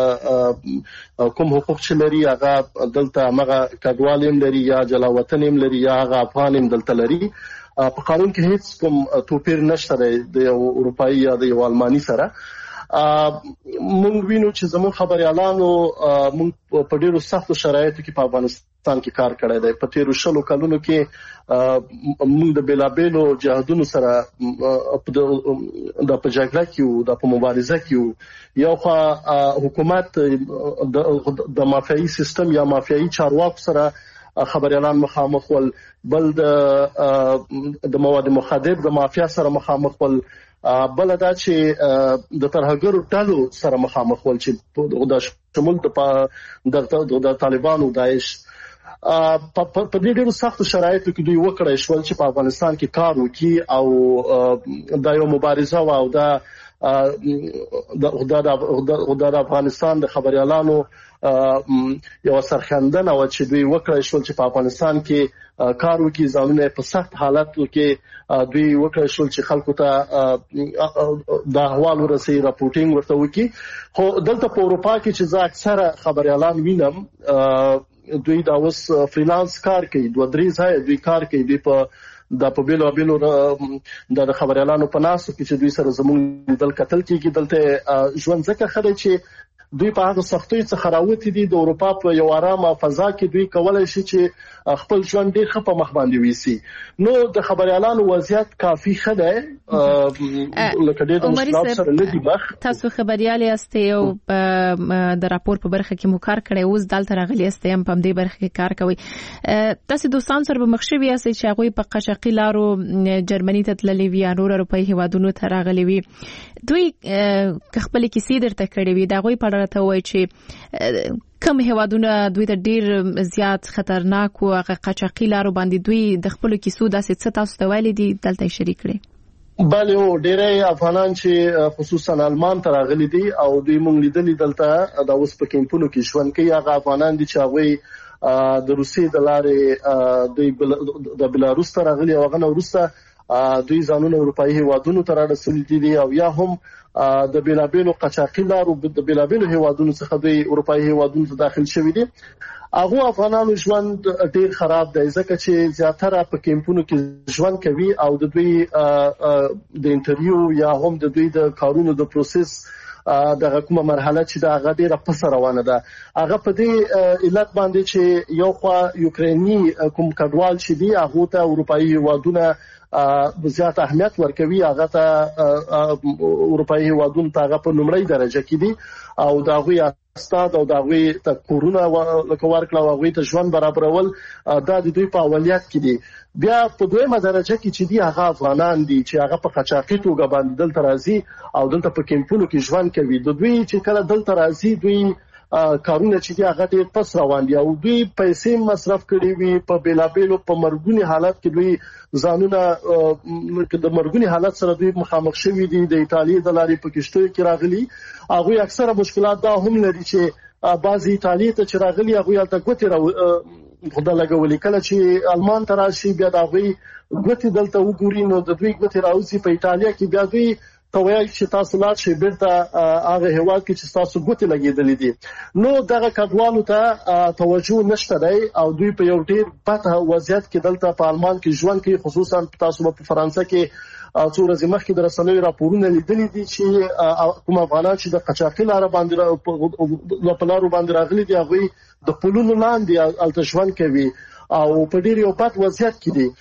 کوم حقوق چې لري، هغه دلته هغه کډوالیم لري یا جلاوطنیم لري یا هغه افغانیم دلته لري. په قانون کې هیڅ کوم توپیر نشته د اروپאי یا د آلماني سره. مونږ وینو چې زموږ خبريالانو مونږ په ډیرو سختو شرایطو کې په افغانستان کې کار کړی دی. په تیرو شلو کلونو کې مونږ د بیلابیلو جهادونو سره د په جګړه کې د په مبارزه کې یو خو حکومت د مافیایي سیستم یا مافیایي چارواکو سره خبريالان مخامخ ول، بل د د مواد مخدر د مافیا سره مخامخ ول، بل دا چې د ترهګرو ټالو سره مخامخ ول چې د شمول د د طالبانو داعش په دې ډېرو سختو شرایطو کې دوی وکړای شول چې په افغانستان کې کار وکړي او د یو مبارزه او دا د د افغانستان د خبريالانو یو سرخندنه او چې دوی وکړای شول چې په افغانستان کې کار وکړي، ځانونه په سخت حالاتو کې دوی وکړای شول چې خلکو ته د احوال ورسي راپورټینګ ورته وکړي. خو دلته په اروپا کې چې زه اکثره خبريالان وینم دوی دا اوس فریلانس کار کوي، دوه درې ځای دوی کار کوي، دوی په د په بیلو بیلو د خبريالانو په ناسو کې چې دوی سره زموږ دل قتل کېږي. دلته ژوند ځکه خلک چې دوی په هغه سختۍ څخه راوتی دي، د اروپا په یو آرامه فضا کې دوی کولای شي چې خپل ژوند ډیر ښه په مخ باندې ویسي. نو د خبريالانو وضعیت کافي ښه دی، لکه ډېر د مشکلات سره نه دي مخ. تاسو خبريال یاست او د راپور په برخه کې مو کار کړی، اوس دلته راغلی یاست هم په دې برخه کې کار کوي. تاسو دوستان سره به مخ شوي یاست چې هغه په قاچاقي لارو جرمني ته تللي وي یا نور اروپאי هیوادونو ته راغلي وي، دوی خپل کیسې درته کړې وي، دا غوي په ته وای چې کوم هیوادونه دوی ته ډیر زیات خطرناک او قاچاقي لارو باندې دوی د خپل کیسو داسې څه تاسو ته ویلي دي دلته شریک کړئ؟ بله او ډېرې افغانان چې خصوصا آلمان ته راغلي دي او دوی مونږ لیدلي دلته د اوس په کیمپونو کې ژوند کوي. هغه افغانان دي چې هغوی د روسیې د لارې د بلاروس ته راغلي او هغه نه وروسته دوی ځانونه اروپایي هیوادونو ته رارسولي دي او یا هم د بیلابیلو قاچاقي لارو د بیلابیلو هیوادونو څخه دوی اروپایي هیوادونو ته داخل شوي دي. هغه افغانانو ژوند ډیر خراب دی ځکه چې زیاتره په کیمپونو کې ژوند کوي او د دوی د انټرویو یا هم د دوی د کارونو د پروسس دغه کومه مرحله چې دا هغه ډیره پس روانه ده. هغه په دې علت باندې چې یو خوا یوکرینی کوم کډوال چې دی هغه ته اروپایي هیوادونه زیات اهمیت ورکوي، هغه ته اروپایي هیوادونو ته هغه په لومړی درجه کې دي او دا غوي استاد او دا غوي ته کورونا لکه ورکړه او غوي ته ژوند برابرول دا د دوی په اولویت کې دي. بیا په دویمه درجه کې چې دی هغه افغانان دي چې هغه په قاچاقي توګه باندې دلته راځي او دلته په کیمپونو کې ژوند کوي. د دوی چې کله دلته راځي دوی کارونه چې دی هغه ډېر پس روان دي او دوی پیسې مصرف کړي وي په بیلابیلو په مرګونی حالت کې دوی ځانونه د مرګونی حالت سره دوی مخامخ شوي دي. د ایتالیا د لارې په کشتو کې راغلي هغه اکثره مشکلات دا هم لري چې بعضی ایتالیا ته چې راغلي هغه البته ګوتې را خدای لګولي کله چې آلمان ته راشي بیا دا غوي ګوتې دلته وګوري نو د دوی ګوتې راوځي په ایتالیا کې بیا دوی توایي چې تاسو لاړ شئ بیرته هغه هیواد کې چې تاسو ګوتې لګېدلې دي نو دغه کډوالو ته توجه نشته دی او دوی په یو ډیر بد وضعیت کې دلته په آلمان کې ژوند کوي. خصوصا تاسو په فرانسه کې څو ورځې مخکې د رسنیو راپورونه لیدلي دي چې کوم افغانان چې د قاچاقي لار باندې په لارو باندې راغلي دي هغه د پلونو لاندې الته ژوند کوي او په ډیر یو بد وضعیت کې دي.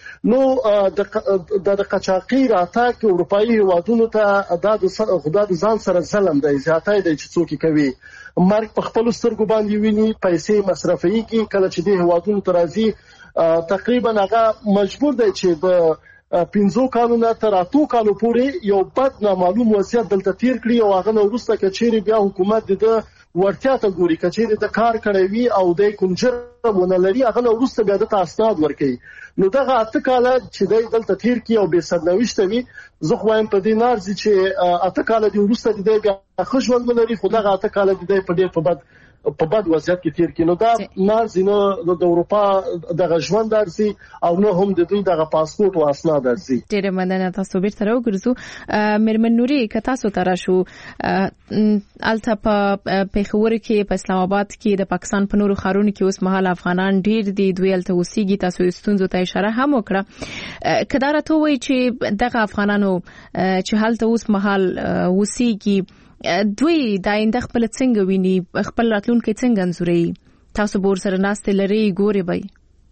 نو د قاچاقي راتګ اروپایي هیوادونو ته د خدای د ځان سره ظلم دی، زیاتای دی چې څوک کوي مرګ په خپل سترګو باندې ویني، پیسې مصرفي کی کله چې د هیوادونو ته راځي تقریبا هغه مجبور دی چې د پنځو کالو نه تر اتو کالو پورې یو بد نامعلوم وضعیت دلته تیر کړی او هغه وروسته کچېری بیا حکومت د ورتیا ته ګوري کچېری د کار کړی وي او د کنجر ونه لري هغه وروسته بیا د تاسناد ورکړي. نو دغه اته کاله چې د دلته تیر کی او به سرنوشت وي زه خو وایم په دې نارځي چې اته کاله د وروسته د بیا خښوند لري خو دغه اته کاله د په ډیر په بد په بد وضعیت کې تیر کینو دا نارځي نو د اروپا دغه ژوند درسي او نو هم د دوی دغه پاسپورت او اسناد درسي. ډیره مننه تاسو بیرته راوګرځو. میرمن نوري که تاسو تر شو الته په پیښور کې په اسلام آباد کې د پاکستان په نورو ښارونو کې اوس مهال افغانان ډیر دي دوی الته اوسېږي تاسو ستونزو ته اشاره هم وکړه. کدار ته وایي چې دغه افغانانو چې هلته اوس مهال اوسېږي دوی د آینده خپل څنګه ویني خپل راتلونکي څنګه انځوري تاسو بور سره ناست لري ګوري بای؟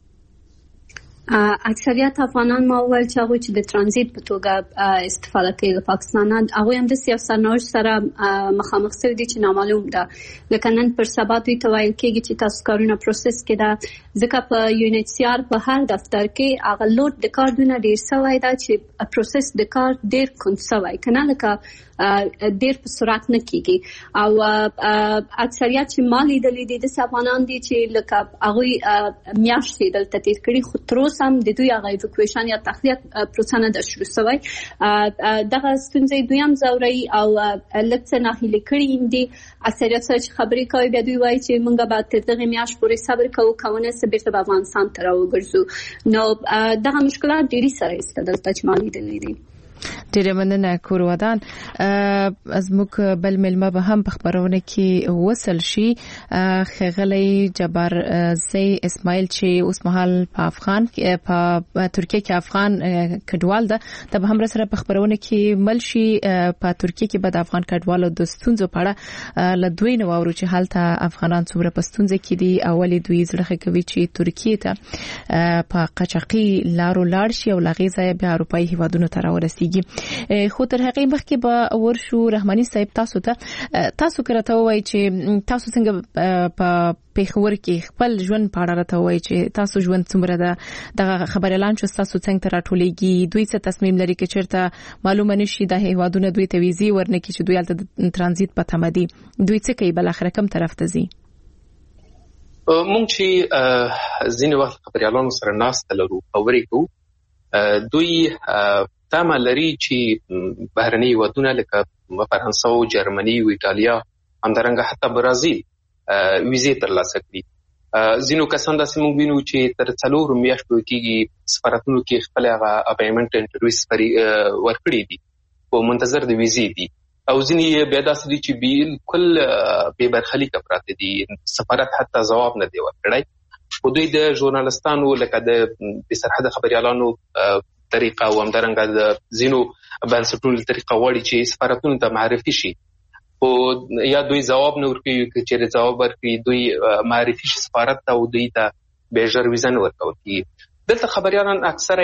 اکثریت افغانان ما ویل چې هغه چې د ترانزیت په توګه استفاده کوي د پاکستان هغه هم د سیاست نوښت سره مخامخ شوی دي چې نامعلوم ده لکه نن پر سبا دوی ته ویل کېږي چې تاسو کارونه پروسس کړه ځکه په یونیټ سی آر په هر دفتر کې هغه لوډ د کارونه ډیر سوی دا چې پروسس د کار ډیر کون سوی کنه لکه ډیر په سرعت نه کیږي او اکثریت چې مالی دلی دي د افغانان دي چې لکه هغه میاشتې دلته تیر کړي خو تر اوسه هم د دوی هغه ایوکویشن یا تخلیه پروسه نه ده شروع شوی. دغه ستونزې دوی هم ځوري او لکه نه هلي کړي دي اکثریت چې خبرې کوي بیا دوی وایي چې موږ به تر دغه میاشت پورې صبر کوو کونه سبرته به افغانستان ته راوګرځو. نو دغه مشکلات ډېری سره است دلته چې مالی دلی دي. ډیره مننه کور ودان. از موږ بل ملما به هم په خبرونه کې وصل شي خغلی جبر زی اسماعیل چې اوس مهال په افغان په ترکیه کې افغان کډوال ده د هم سره په خبرونه کې مل شي په ترکیه کې به د افغان کډوالو د ستونزو په اړه ل دوی نو ورو چې حالت افغانان څومره په ستونزه کې دي اولی دوی زړه کوي چې ترکیه ته په قاچاقي لارو لاړ شي او لغیزه به اروپایي هیوادونو ته راورسیږي. خو تر هغه مخکې به ورشو رحماني صاحب تاسو ته تاسو کرته وای چې تاسو څنګه په پیښور کې خپل ژوند په اړه راته وای چې تاسو ژوند څومره ده دغه خبر اعلان شو تاسو څنګه راټولېږي دوی څه تصمیم لري چې چیرته معلومه نشي د هیوادونو دوی ته ویزي ورنکې چې دوی الته ترانزیت په تمدي دوی څه کوي بل اخر کوم طرف ته ځي؟ مونږ چې ځینې وخت خبريالانو سره ناسته لرو خبرې کوو، دوی تمه لري چې بهرني هیوادونه لکه فرانسه او جرمني او ایټالیا همدارنګه حتی برازیل ویزې ترلاسه کړي. ځینو کسان داسې موږ وینو چې تر څلورو میاشتو کېږي سفارتونو کې خپل هغه اپاینټمنټ انټرویوز ورکړي دي په منتظر د ویزې دي، او ځینې بیا داسې دي چې بالکل بې برخلیکه پراته دي، سفارت حتی ځواب نه دی ورکړی. خو دوی د ژورنالستانو لکه د سرحد خبريالانو طریقه او همدارنګه د ځینو بنسټونو طریقه غواړي چې سفارتونو ته معرفي شي، خو یا دوی ځواب نه ورکوي، چې ځواب ورکړي دوی معرفي شي سفارت ته او دوی ته به ژر ویزه نه ورکول کېږي. دلته خبريالان اکثره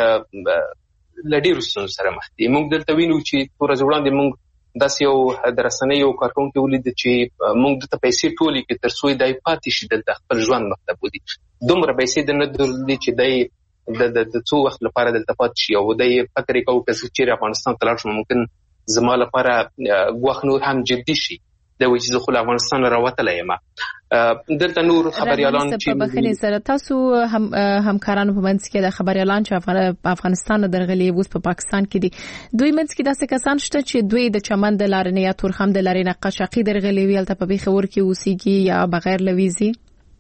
له ډېرو ستونزو سره مخ دي. موږ دلته وینو چې څو ورځې وړاندې موږ داسې یو د رسنیو کارکوونکي ولید چې موږ دلته پیسې ټولې کړي تر څو دی پاتې شي دلته خپل ژوند مخته بودي. دومره پیسې د نه درلودې چې دی د څو وخت لپاره دلته پاتې شي، او دی فکر یې کوو که زه چېرې افغانستان ته لاړ شم ممکن زما لپاره ګواښ نور هم جدي شي، دا وایي چې زه خو له افغانستان راوتلی یم. دلته نور خبريالان چې په بخښنې سره تاسو هم همکارانو په منځ کې د خبريالان چې افغانستان درغلي اوس په پاکستان کې دي، دوی منځ کې داسې کسان شته چې دوی د چمن د لارې نه یا تورخم د لارې نه قاچاقي درغلي وي هلته په پیښور کې اوسېږي یا بغیر له ویزې؟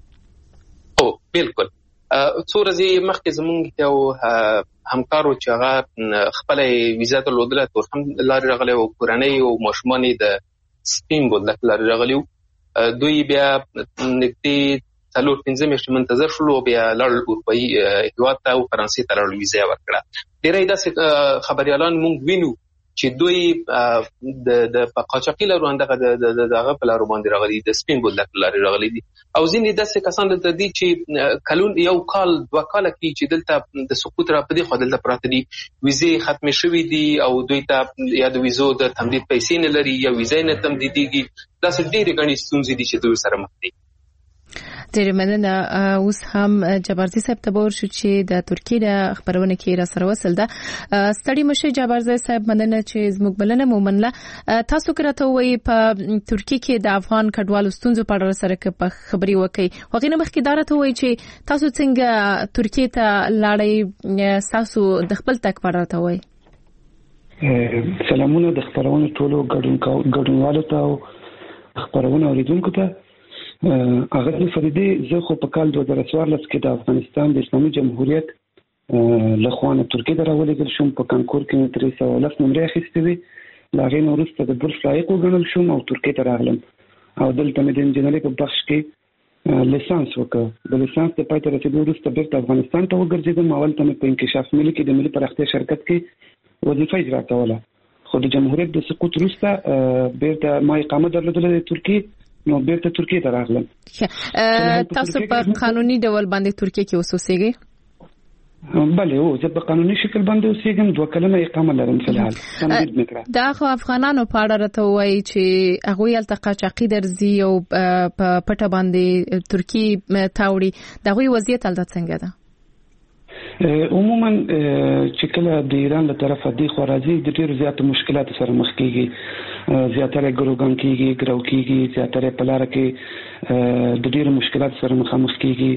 او بالکل څو ورځې مخکې زموږ یو همکارو چې هغه خپله ویزه درلودله تورخم لارې راغلی او کورنۍ او ماشومان یې د سپین بولدک لارې راغلي وو، دوی بیا نږدې څلور پنځه میاشتې منتظر شول او بیا لاړل اروپایي هېواد ته او فرانسې ته لاړل، ویزه یې ورکړه. ډېری داسې خبريالان موږ وینو چې دوی د قاچاقي لارو همدغه د هغه په لارو باندې راغلي، د سپین بولدک لارې راغلي دي، او ځینې داسې کسان دلته دي چې کلون یو کال دوه کاله کېږي چې دلته د سقوط را په دې خوا دلته پراته دي، ویزې ختمې شوي دي او دوی ته یا د ویزو د تمدید پیسې نه لري یا ویزه نه تمدیدېږي. داسې ډېرې ګڼې ستونزې دي چې دوی سره مخ دي. ډېر مننه. اوس هم جبارزي صاحب ته ورشو چې د ترکیې د خبرونه کې را سره وصل ده. ستړي مشه جبارزي صاحب، مننه چې زموږ بلنه مومنله. تاسو کراته وایي په ترکیې کې د افغان کډوالو ستونزو په اړه سره په خبري وکي، هغه نه مخکې دارته وایي چې تاسو څنګه ترکیې ته لاړئ، تاسو د خپل تک په اړه ته وایي. سلامونه د خبرونو ټولو ګډونوالو ته او خبرونه اوریدونکو ته. هغه د فریدي زه خو په کال دوه زره څوارلس کې د افغانستان د اسلامي جمهوریت له خوا نه ترکیې ته راولېږل شوم، په کانکور کې مې درې سوه لس نمرې اخیستې وې، له هغې نه وروسته د بورس لایق وګڼل شوم او ترکیې ته راغلم او دلته مې د انجینرۍ په بخش کې لیسانس وکړ. د لیسانس د پای ته رسېدو وروسته بېرته افغانستان ته وګرځېدم. اول ته مې په انکشاف ملي کې د ملي پراختیا شرکت کې وظیفه اجرا کوله، خو د جمهوریت د سقوط وروسته بیرته ما اقامه درلودله د ترکیې، نو بیرته ترکیې ته راغلم. تاسو په قانوني ډول باندې ترکیې کې اوسېږئ؟ بله، او زه په قانوني شکل باندې اوسېږم، دوه کلنه اقامه لرم فلحال. دا خو افغانانو په اړه راته وایي چې هغوی هلته قاچاقي درځي او په پټه باندې ترکیې ته وړي، د هغوی وضعیت هلته څنګه ده؟ عموما چې کله د ایران له طرفه دی خو راځي د ډېرو زیاتو مشکلاتو سره مخ کېږي، زیاتره ګروګان کېږي، ګرو کېږي، زیاتره په لاره کې د ډېرو مشکلاتو سره مخامخ کېږي.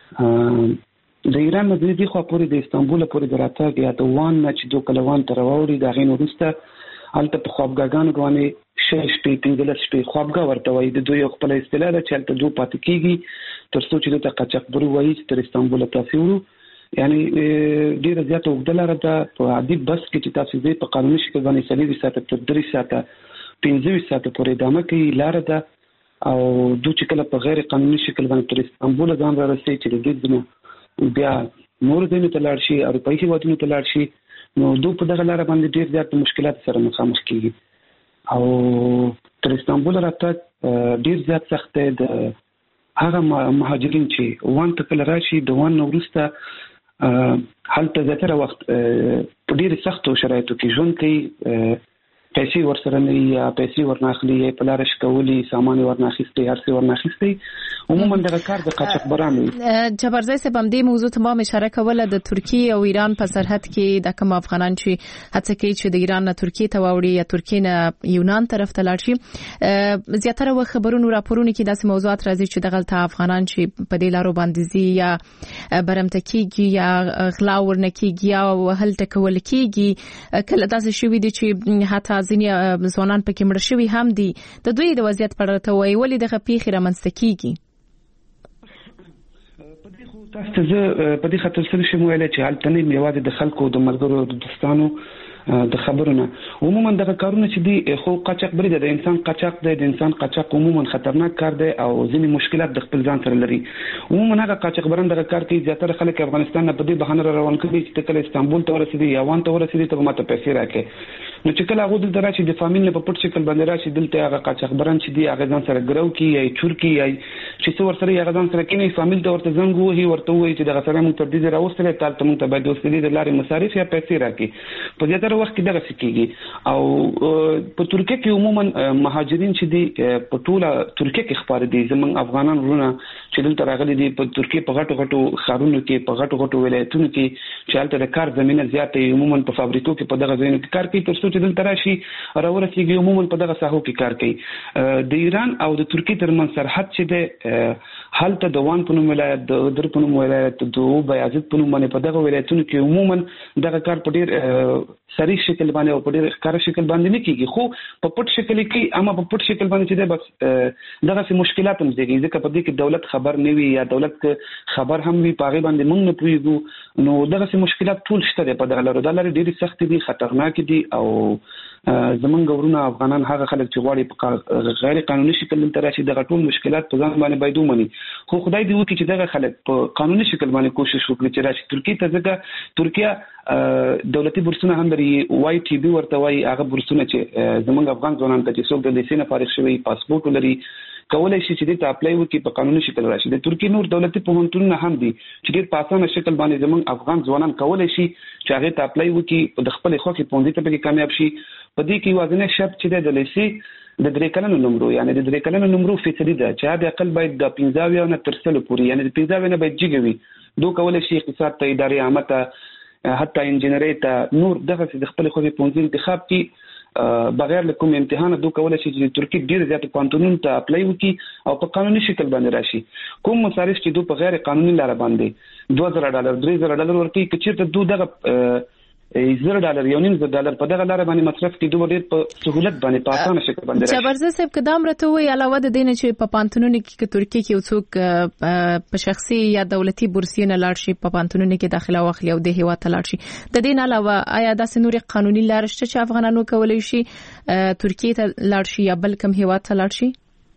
د ایران نه دی خو پورې د استانبول پورې د راتګ یا د وان نه چې دوه کله وان تر واوړي د هغې نه وروسته هلته په خوابګاهانو باندې شل شپې پنځلس شپې خوابګاه ورته وایي، د دوی یو خپله اصطلاح ده چې هلته دوه پاتې کېږي تر څو چې دلته قاچاقبري وایي چې تر استانبول تاسې وړو. یعنی ډیره زیاته اوږده لاره ده. په عادي بس کې چې تاسو ځئ په قانوني شکل باندې څلور ساعته تر درې ساعته پنځه ساعته پورې ادامه کوي لاره ده، او دوی چې کله په غیر قانوني شکل باندې تر استانبول ځان را رسوي چې د دې ځنه بیا نور ځایونو ته لاړ شي، اروپایي هېوادونو ته لاړ شي، نو دوی په دغه لاره باندې ډېر زیات مشکلات سره مخامخ کېږي او تر استانبول راتګ ډېر زیات سخت دی. د هغه مهاجرین چې وان ته کله راشي د وان نه وروسته هلته زیاتره وخت په ډېرو سختو شرایطو کې ژوند کوي، پیسې ورسره نه یا پیسې ورناخلي یا په لار شکولي سامان ورناخستي هر څه ورناخستي عموما دغه کار د قاچاقبرانو. جبرزی صاحب هم دې موضوع ته ما اشاره کوله د ترکیه او ایران په سرحد کې د کوم افغانان چې هڅه کوي چې د ایران نه ترکیه ته واوړي یا ترکیه نه یونان طرف ته لاړ شي. زیاتره وخت خبرونو راپورونه کې داسې موضوعات راځي چې دغه افغانان چې په دې لارو باندې زی یا برمته کیږي یا غلا ورنکیږي یا وهل ټکول کیږي. کله داسې شوی دي چې حتی ځینې ځوانان پکې مړ شوي هم دي. د دوی د وضعیت په اړه ته وایي ولې دغه پیښې رامنځته کیږي؟ تاسو ته په دې خاطر څه شم ویل چې حالت نه میواده د خلکو د ملګرو د دوستانو د خبرونه عموما دغه کارونه چې دي خو قاچاق بری د انسان قاچاق دی د انسان قاچاق عموما خطرناک کار دی او ځینې مشکلات د خپل ځان سره لري. عموما هغه قاچاق بران دغه کار کوي زیاتره خلک افغانستان نه په دې بهانه روان کوي چې کله استانبول ته ورسېدي یا وان ته ورسېدي ته ماته پیسې راکې. نو چې کله هغه دلته راشي د فامیل په پټ شکل باندې راشي دلته هغه قاچاق بران چې دی هغه ځان سره ګرو کوي یا چور کوي یا چې څو ورسره هغه ځان سره کوي فامیل ته ورته زنګ وهي ورته وایي چې دغه سره موږ تر دې راوستل تل ته موږ ته باید دوستي د لارې مصارف یا پیسې راکې. په زیاتره وخت کې دغه سکیږي او په ترکیه کې عموما مهاجرین چې دي په ټوله ترکیه کې خبر دي زمون افغانان ورونه چې دلته راغلي دي په ترکیه په غټو غټو ښارونو کې په غټو غټو ولایتونو کې چې هلته د کار زمينه زیاتې عموما په فابریکو کې په دغه ځایونو کې کار کوي تر څو چې دلته راشي راورسیږي عموما په دغه ساحو کې کار کوي. د ایران او د ترکیه ترمنځ سرحد چې ده هلته د وان په نوم ولایت د در په نوم ولایت د بیازید په نوم باندې په دغه ولایتونو کې عموما دغه کار په ډیر صریح شکل باندې او په ډیر ښکار شکل باندې نه کیږي خو په پټ شکل کې اما په پټ شکل باندې چې ده بس دغه مشکلات هم زیږي ځکه په دې کې دولت خبر نه وي یا دولت خبر هم وي پاغي باندې موږ نه پوهیږو. نو دغه مشکلات ټول شته په دغه لارو د لارې ډېری سخت دي خطرناک دي او زمونږ ورونه افغانان هغه خلک چې غواړي په غیر قانوني شکل تل راشي دغه ټول مشکلات په ځان باندې باید ومني. خو خدای دې وکړي چې دغه خلک په قانوني شکل باندې کوشش وکړي چې راشي ترکیه ته ځکه ترکیه دولتي بورسونه هم لري واي ټي بي ورته وايي هغه بورسونه چې زمونږ افغان ځوانان ته چې څوک د لیسنس فارغ شوی پاسپورت لري کولای شي چې د اپلای وکړي په قانوني شکل راشي. د ترکیه نور دولتي پوهنتونونه هم دي چې ډېر په اسانه شکل باندې زمونږ افغان ځوانان کولای شي چې هغه ته اپلای وکړي د خپل خوښي پوندې ته به کامیاب شي. په دې کې وازنه شرط چې د لیسي د درې کلنو نمبر یعنی د درې کلنو نمبر فیصدي ده چې د اقل باید د پنځه نه تر سلو پورې یعنی د پنځه نه باید جګوي دوه کولای شي اقتصاد ته اداري عامه ته حتی انجنیری ته نور دغه د خپل خوښي پوندې انتخاب کې بغیر له کوم امتحان دوه کولای شي چې ترکیه ډیر زیات قانونون ته اپلای وکړي او په قانوني شکل باندې راشي. کوم مصارف چې دوه په غیر قانوني لار باندې دوه زره ډالر درې زره ډالر ورکړي چې ته دوه دغه زر ډالر یو نیم زر ډالر په دغه لار باندې مصرف کیدو ډیر په سہولت باندې په اسانه شکل باندې راځي. جبرزه صاحب کدام رته وی علاوه د دینه چې په پانتونونو کې ترکیه کې یو څوک په شخصي یا دولتي بورسي نه لاړ شي په پانتونونو کې داخله واخلي او د هیواد ته لاړ شي د دین علاوه آیا د سنوري قانوني لار شته چې افغانانو کولای شي ترکیه ته لاړ شي یا بل کوم هیواد ته لاړ شي؟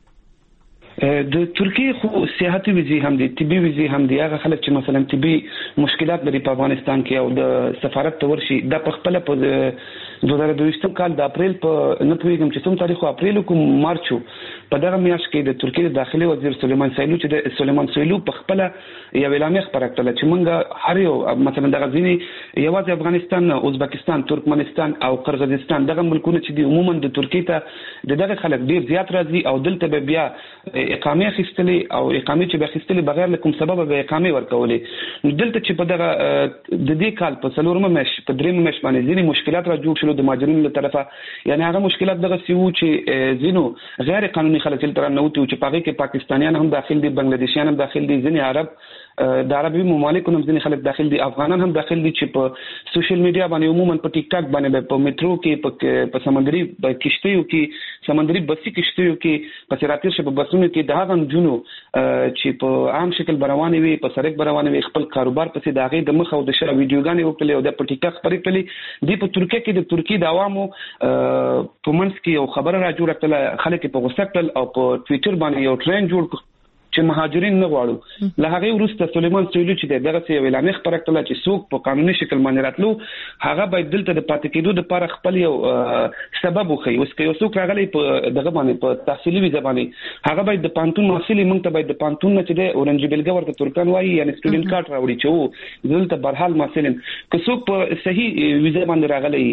د ترکیه خو سیاحتي ویزه هم دي طبي ویزه هم دي هغه خلک چې مثلا طبي مشکلات لري په افغانستان کې او د سفارت ته ورشي د خپل په دوه زره دوه کال د اپریل په نه پوهیږم چې څوم تاریخ اپریل کوم مارچ په دغه میاشت کې د ترکیه د داخلي وزیر سلیمان سویلو چې د سلیمان سویلو په خپل یو اعلامیه خبره کړه چې موږ هر یو مثلا دغه ځینی یوازې افغانستان ازبکستان ترکمنستان او قرغیزستان دغه ملکونه چې د عموما د ترکیه ته دغه خلک ډیر زیات راځي او دلته به بیا اقامه خستلې او اقامه چې به خستلې بغیر له کوم سبب به اقامه ورکولې. نو دلته چې په دغه د دې کال په څلورمه مېش په درېمه مېش باندې ځینې مشکلات را جوړ شول د مهاجرینو له طرفه یعنی هغه مشکلات دغه سیو چې زینو غیر قانوني خلک تل تر نه وته چې پاګه کې پاکستانیان هم داخل دي بنگلاديشیان هم داخل دي ځینې عرب د عربي ممالکو هم ځینې خلک داخل دي افغانان هم داخل دي چې په سوشل میډیا باندې عموما په ټیک ټاک باندې په میټرو کې په سمندري کشتیو کې سمندري بسي کشتیو کې په سراتیر شپ بسونو کې د هغه جنو چې په عام شکل روانې وي په سرک روانې وي خپل کاروبار پسې داغه د مخ او د شر ویډیوګانې وکړي او د په ټیک ټاک خبرې کړي دی په ترکیه کې د ترکیه د عوامو په منځ کې یو خبره را جوړه کړه خلک په غوسه کړل او په ټوئیټر باندې یو ټرند جوړ چې مهاجرین نه غواړو. له هغه وروسته سلیمان سویلو چې دغه څه اعلان خبره کړه چې څوک په قانوني شکل باندې راتلو هغه باید دلته د پاتې کېدو لپاره خپل یو سبب وخی اوس که یو څوک راغلی په دغه باندې په تحصیلي ویزه باندې هغه باید د پانتون محصلي موږ ته باید د پانتون نه چې د اورنج بیلګه ورته ترکان وایي یعنی سټوډنټ کارت راوړي چې دلته برحال محصلین که څوک په صحیح ویزه باندې راغلی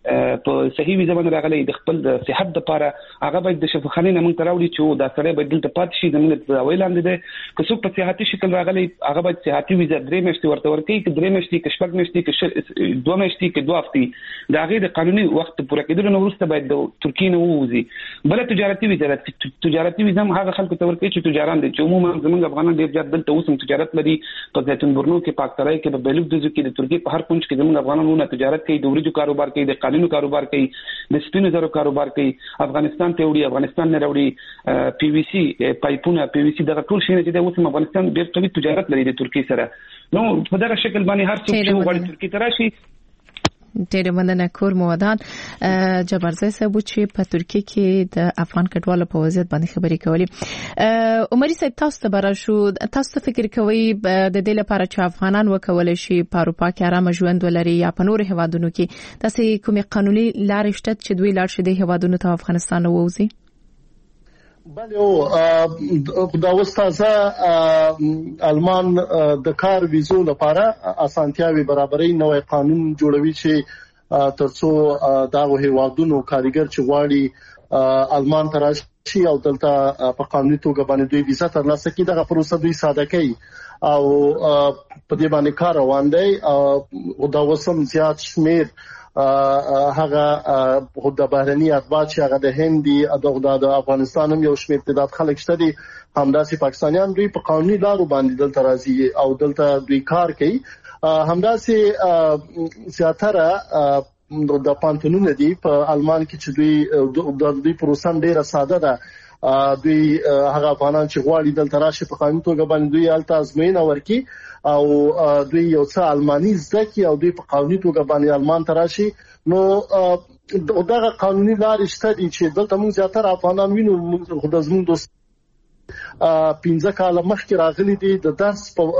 په صحیح ویزه باندې راغلي د خپل صحت لپاره هغه باید د شفاخانه نه موږ تراوړي چې دا سره باید دلته پات شي زموږ د ویلاندې ده که څوک په صحتي شکل راغلي هغه باید صحتي ویزه درې میاشتې ورته ورکړي چې درې میاشتې کې شپږ میاشتې کې دوه میاشتې کې دوه هفتې دا غیر قانوني وخت پوره کېدل نو وروسته باید د ترکیې نه ووځي. بل تجارتي ویزه تجارتي ویزه هم هغه خلکو ته ورکړي چې تجاران دي چې عموما زموږ افغانان ډېر زیات دلته اوس هم تجارت لري په زیتون برنو کې پاک سرای کې په بیلوک دزو کې د ترکیې په هر کونج کې زموږ افغانانونه تجارت کوي د وریجو کاروبار کوي د قالینو کاروبار کوي د سپینو زرو کاروبار کوي افغانستان ته وړي افغانستان نه وړي پی وی سی پایپونه پی وی سی دغه ټول شي چې د اوس افغانستان ډېر قوي تجارت لري د ترکیې سره نو په دغه شکل باندې هر څوک چې وړي ترکیې ته راشي. ډېر مننه کور مودان جبرزی صاحب چې په ترکیه کې د افغان کډوالو په وضعیت باندې خبرې کولې. عمري صاحب تاسو ته برا شو تاسو فکر کوئ د دې لپاره چې افغانان وکول شي په اروپا کې آرام ژوند ولري یا په نور هیوادونو کې تاسو کومې قانوني لارې شته چې دوی لاړ شي د هیوادونو ته افغانستان ووځي؟ بله او دا استاذه آلمان د کار ویزو لپاره اسانتیاوي برابرۍ نوې قانون جوړوي چې ترڅو دغه هیوادونو کارګر چې غواړي آلمان ته راشي او دلته په قانوني توګه باندې دوی ویزه ترلاسه کړي دغه پروسه دوی ساده کوي او په دې باندې کار روان دی او دا وسم زیات شمیر هغه د بهرني اتباع چې هغه د هندي د افغانستان هم یو شمېر تعداد خلک شته دي همداسې پاکستانیان دوی په قانوني لارو باندې دلته راځي او دلته دوی کار کوي. همداسې زیاتره د پانتونونه دي په آلمان کې چې دوی د دوی پروسه ډیره ساده ده. دوی هغه افغانان چې غواړي دلته راشي په قانوني توګه باندې دوی هلته ازموینه ورکړي او دوی یو څه آلماني زده کړي او دوی په قانوني توګه باندې آلمان ته راشي. نو دغه قانوني لارې شته دي چې دلته موږ زیاتره افغانان وینو خو د زموږ دوست پنځه کاله مخکې راغلي دي د درس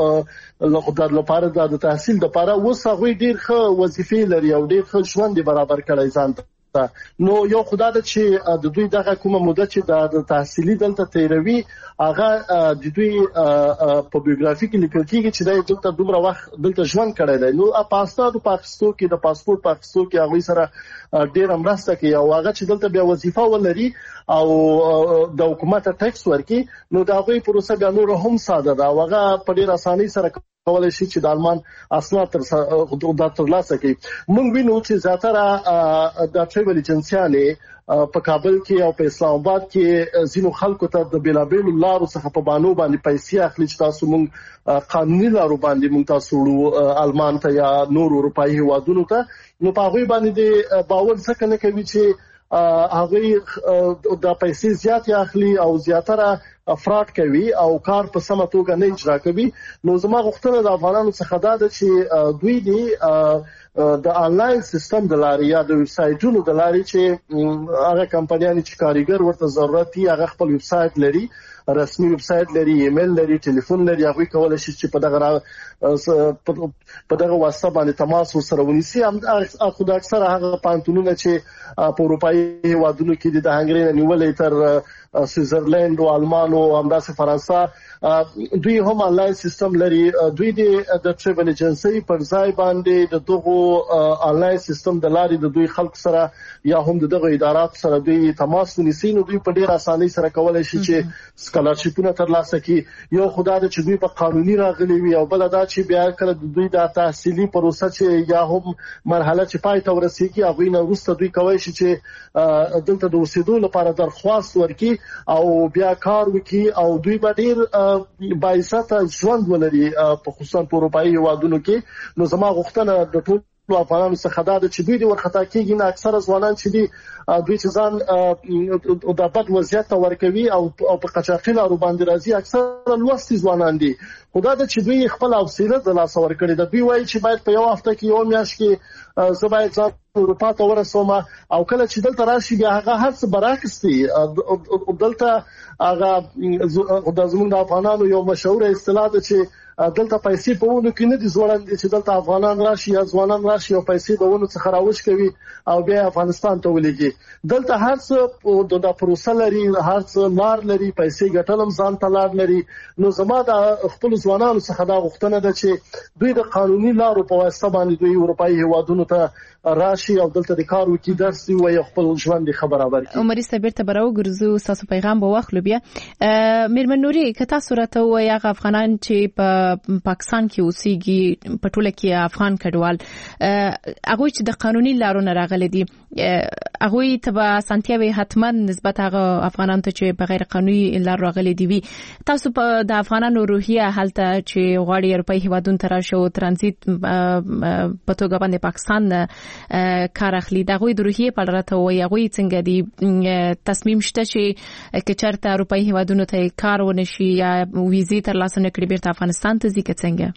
په لپاره د تحصیل لپاره اوس هغوی ډېر ښه وظیفې لري او ډېر ښه ژوند برابر کړی ځان ته. نو یو خدای د چې د دوی دغه کومه موده چې د تحصیلي دلته تیروي هغه د دوی په بیوګرافي کې لیکل کېږي چې د دلته دومره وخت دلته ژوند کړی دی. نو پاسپورت په اخیستو کې د پاسپورت په اخیستو کې هغوی سره ډېره مرسته کوي او هغه چې دلته بیا وظیفه ولري او د حکومت ټیکس ورکړي نو د هغوی پروسه بیا نور هم ساده ده او هغه په ډېر اسانۍ سره کولای شي چې د آلمان اسناد تر ترلاسه کړي. موږ وینو چې زیاتره د ټریول ایجنسیانې په کابل کې او په اسلام آباد کې ځینو خلکو ته د بیلابیلو لارو څخه په بانو باندې پیسې اخلي چې تاسو موږ قانوني لارو باندې موږ تاسو وړو آلمان ته یا نور اروپایي هیوادونو ته. نو په هغوی باندې باور څنګه نه کوي چې هغوی د پیسې زیات اخلي او زیاتره افراط کوي او کار په سمه توګه نه اجرا کوي. نو زما غوښتنه د افغانانو څخه دا ده چې دوی دي د انلاین سیستم د لارې یا د ویب سایټونو د لارې چې هغه کمپنیان چې کارګر ورته ضرورت دي هغه خپل ویب سایټ لري رسمي ویب سایټ لري ایمیل لري ټلیفون لري هغوی کولای شي چې په دغه په دغه واسطه باندې تماس ورسره ونیسي. خو د اکثره هغه پانتونونه چې په اروپایي هیوادونو کې دي د هنګري نه نیولې تر سویټزرلند او آلمان او همداسې فرانسه دوی هم انلاین سیستم لري. دوی د ټریول ایجنسی پر ځای باندې د دغه انلاین سیستم د لارې د دوی خلک سره یا هم دغه ادارات سره دوی تماس ونیسي نو دوی په ډېر اسانۍ سره کولای شي چې سکالرشیپونه ترلاسه کړي. یو خدای د چې دوی په قانوني راغلي وي او بل دا چې بیا کله دوی د تحصیلي پروسه چې یا هم مرحله چې پای ته ورسیږي هغوی نه وروسته دوی کولی شي چې دلته د اوسېدو لپاره درخواست ورکړي او بیا کار وکړي او دوی به ډېر باعثته ژوند ولري په خصوصا په اروپایي هیوادونو کې. نو زما غوښتنه د ټول افغانانو څخه دا ده چې دوی د ورخطا کېږي نه اکثره ځوانان چې دي دوی چې ځان د بد وضعیت ته ورکوي او په قاچاقي لارو باندې راځي اکثره لوستي ځوانان دي. خو دا ده چې دوی خپل حوصله د لاسه ورکړې ده. دوی وایي چې باید په یو هفته کې یو میاشت کې زه باید ځان اروپا ته ورسوم او کله چې دلته راشي بیا هغه هر څه برعکس دي. دلته هغه د زموږ د افغانانو یو مشهور اصطلاح ده چې دلته پیسې په ونه کې نه دي ځوړندې چې دلته افغانان راشي یا ځوانان راشي او پیسې به ونه څخه راوښ کوي او بیا افغانستان ته ولېږي. دلته هر څه د پروسه لري، هر څه لار لري، پیسې ګټلم ځان ته لار لري. نو زما د خپل ځوانانو څخه دا غوښتنه ده چې دوی د قانوني لارو په واسطه باندې دوی اروپאי هیوادونو ته راشي او دلته د کار وکړي، درس وي، خپل ژوند خبره ورکړي. عمر صابر ته براو ګرځو تاسو پیغام به واخلو. بیا میرمن نوري کته صورت او یا افغانان چې په پاکستان کې اوسېږي په ټوله کې افغان کډوال هغه چې د قانوني لارو نه راغلي دي هغه ته به سنتیاوي حتما نسبت هغه افغانان ته چې په غیر قانوني لار راغلي دي وي. تاسو په د افغانانو روحیه حالت چې غواړي اروپאי هیوادونو ته راشي او ترانزیت په توګه باندې پاکستان کار اخلي د غوي د روحیه په اړه ته وایي هغه څنګه دي تصمیم شته چې چې چرته اروپאי هیوادونو ته کار ونشي یا ویزې ترلاسه نکړي بیرته افغانستان ته ځي که څنګه؟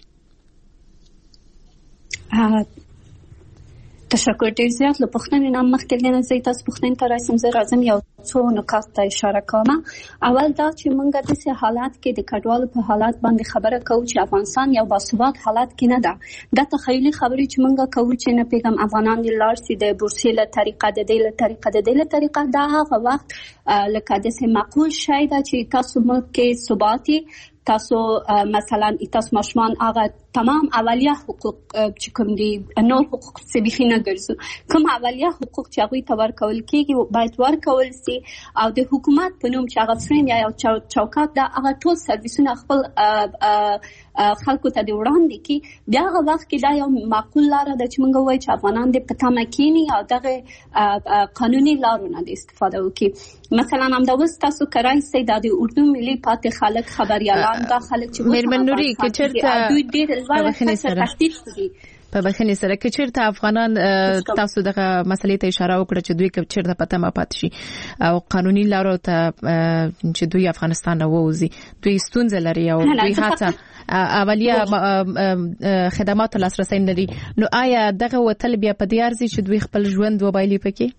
تشکر ډیر زیات. له پښتنې نام مخکې نه زه تاسو پښتنې ته راځم. زه راځم یو څو نکات ته اشاره کوم. اول دا چې موږ د سه حالات کې د کډوالو په حالات باندې خبره کوو چې افغانستان یو باثبات حالات کې نه ده. دا تخیلي خبرې چې موږ کوو چې نه پیغام افغانان د لارسي د بورسي له طریقه د دې له طریقه د دې له طریقه دا هغه وخت لکه د سه معقول شای دا چې تاسو ملک کې ثباتي تاسو مثلا تاسو ماشومان هغه تمام اولیه حقوق چې کوم دي نور حقوق څه بخي نه ګرځو کوم اولیه حقوق چې هغه ته ورکول کیږي باید ورکول سي او د حکومت په نوم چې هغه فریم یا چوکاټ دا هغه ټول سرویسونه خپل خلکو ته دی وړاندې کی بیا هغه وخت کې دا یو معقول لار ده چې موږ وایو چې افغانان د پتا مکینی او دغه قانوني لارونه د استفاده وکړي. مثلا هم دا وست تاسو کرای سي د اردو ملي پاتې خلک خبريالان دا خلک چې میرمن نوري کچرته دوی ډېر ځوړه تحقیق کوي په بخښنې سره کچرته افغانان تاسو دغه مسلې ته اشاره وکړه چې دوی کچرته پته ما پات شي او قانوني لارو ته چې دوی افغانستان ووزي دوی ستونزې لري او دوی هڅه اولیه خدمات لاسرسي لري نو آیا دغه وتل بیا په دې ارزي چې دوی خپل ژوند وبایلي پکې؟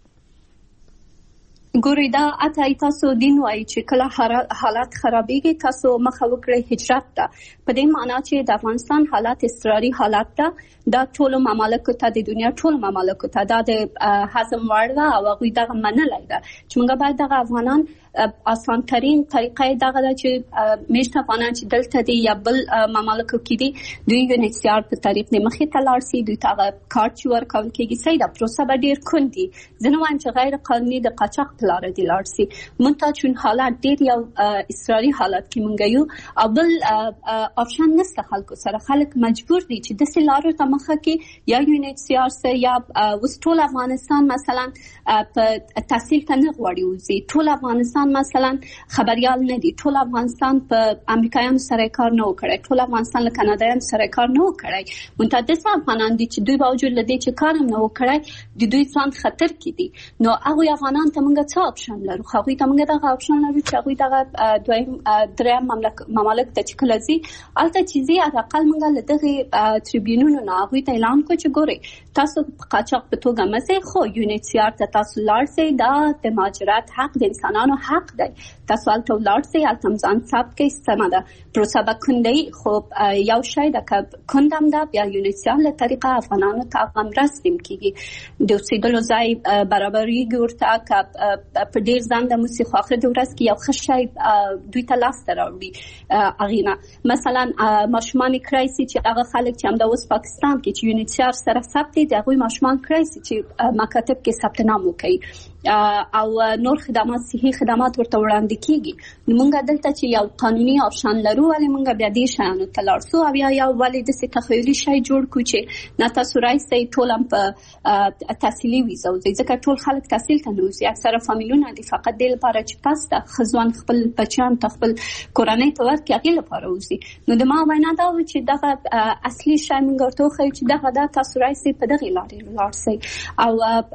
ګوري دا اته تاسو دین وای چې کله حالات خرابېږي تاسو مخه وکړئ هجرت ته په دې معنی چې د افغانستان حالات اضطراري حالات ته دا ټول مملکت ته د دنیا ټول مملکت ته دا د هضم وړ ده او هغه دغه منلای ده چې موږ باید دغه افغانان آسان ترين طریقې دغه چې میشت افغانان چې دلته دي یا بل مملکت کې دي دوی یو نکسیار په طریق د مخې ته لاړ سي دوی ته کارت ورکول کېږي سیده پروسه به ډیر کندي ځنه وایم چې غیر قانوني د قاچاق په لار دي لاړ سي مونږ چون حالات ډیر یو اضطراري حالت کې مونږ یو او بل آپشن نشته خلکو سره خلک مجبور دي چې د سلارو ته مخه کې یا یو نکسیار سره یا وستول افغانستان مثلا په تحصیل ته نه غواړي وزي ټول افغانستان مثلا خبريال نه دي ټول افغانستان په امریکایانو سره کار نه وکړي ټول افغانستان له کاناډایانو سره کار نه وکړي متعدد افغانان دي چې دوی باوجود لدی چې کار نه وکړي د دوی ځان خطر کې دي نو هغه افغانان ته موږ څه اپشن لرو خو هغه ته موږ دغه اپشن لرو چې هغه دغه دویم دریم مملکت ته چې کلزي البته چې زی اقل موږ له دغه ټریبیونونو نه هغه ته اعلان کوي چې ګوري تاسو قاچاق په توګه مزه خو یونیسیار ته تاسو لاړ سي دا د مهاجرت حق د انسانانو حق دی تاسو الته لاړ سي الته ځان ثبت کې سم ده پروسه به کندي خو یو شی د کندم دا بیا یونیسیار له طریقه افغانانو ته غم رسم کیږي د اوسېدلو ځای برابرۍ ګورته ک په ډیر ځان د موسیقي اخر د ورځ کې یو خشای دوی ته لاس راوړي اغینا مثلا ماشومان کرایسي چې هغه خلک چې هم د اوس پاکستان کې چې یونیسیار سره ثبت دي هغه ماشومان کرایسي چې مکاتب کې ثبت نام وکړي او نور خدمات صحي خدمات ورته وړاندې کیږي موږ دلته چې یو قانوني اپشن لرو ولې موږ بیا دې شانو تلارسو او یا یو ولې د څه تخیلي شی جوړ کو چې نه تاسو راځي ټول هم په تحصیلي ویزه او ځکه ټول خلک تحصیل ته نوځي اکثره فامیلونه دي فقط د لپاره چې پاسته خزوان خپل بچیان ته خپل کورنۍ ته ورکړي هغه لپاره وځي نو د ما وینا دا و چې دغه اصلي شی موږ ورته خو چې دغه د تاسو راځي په دغه لارې لارسي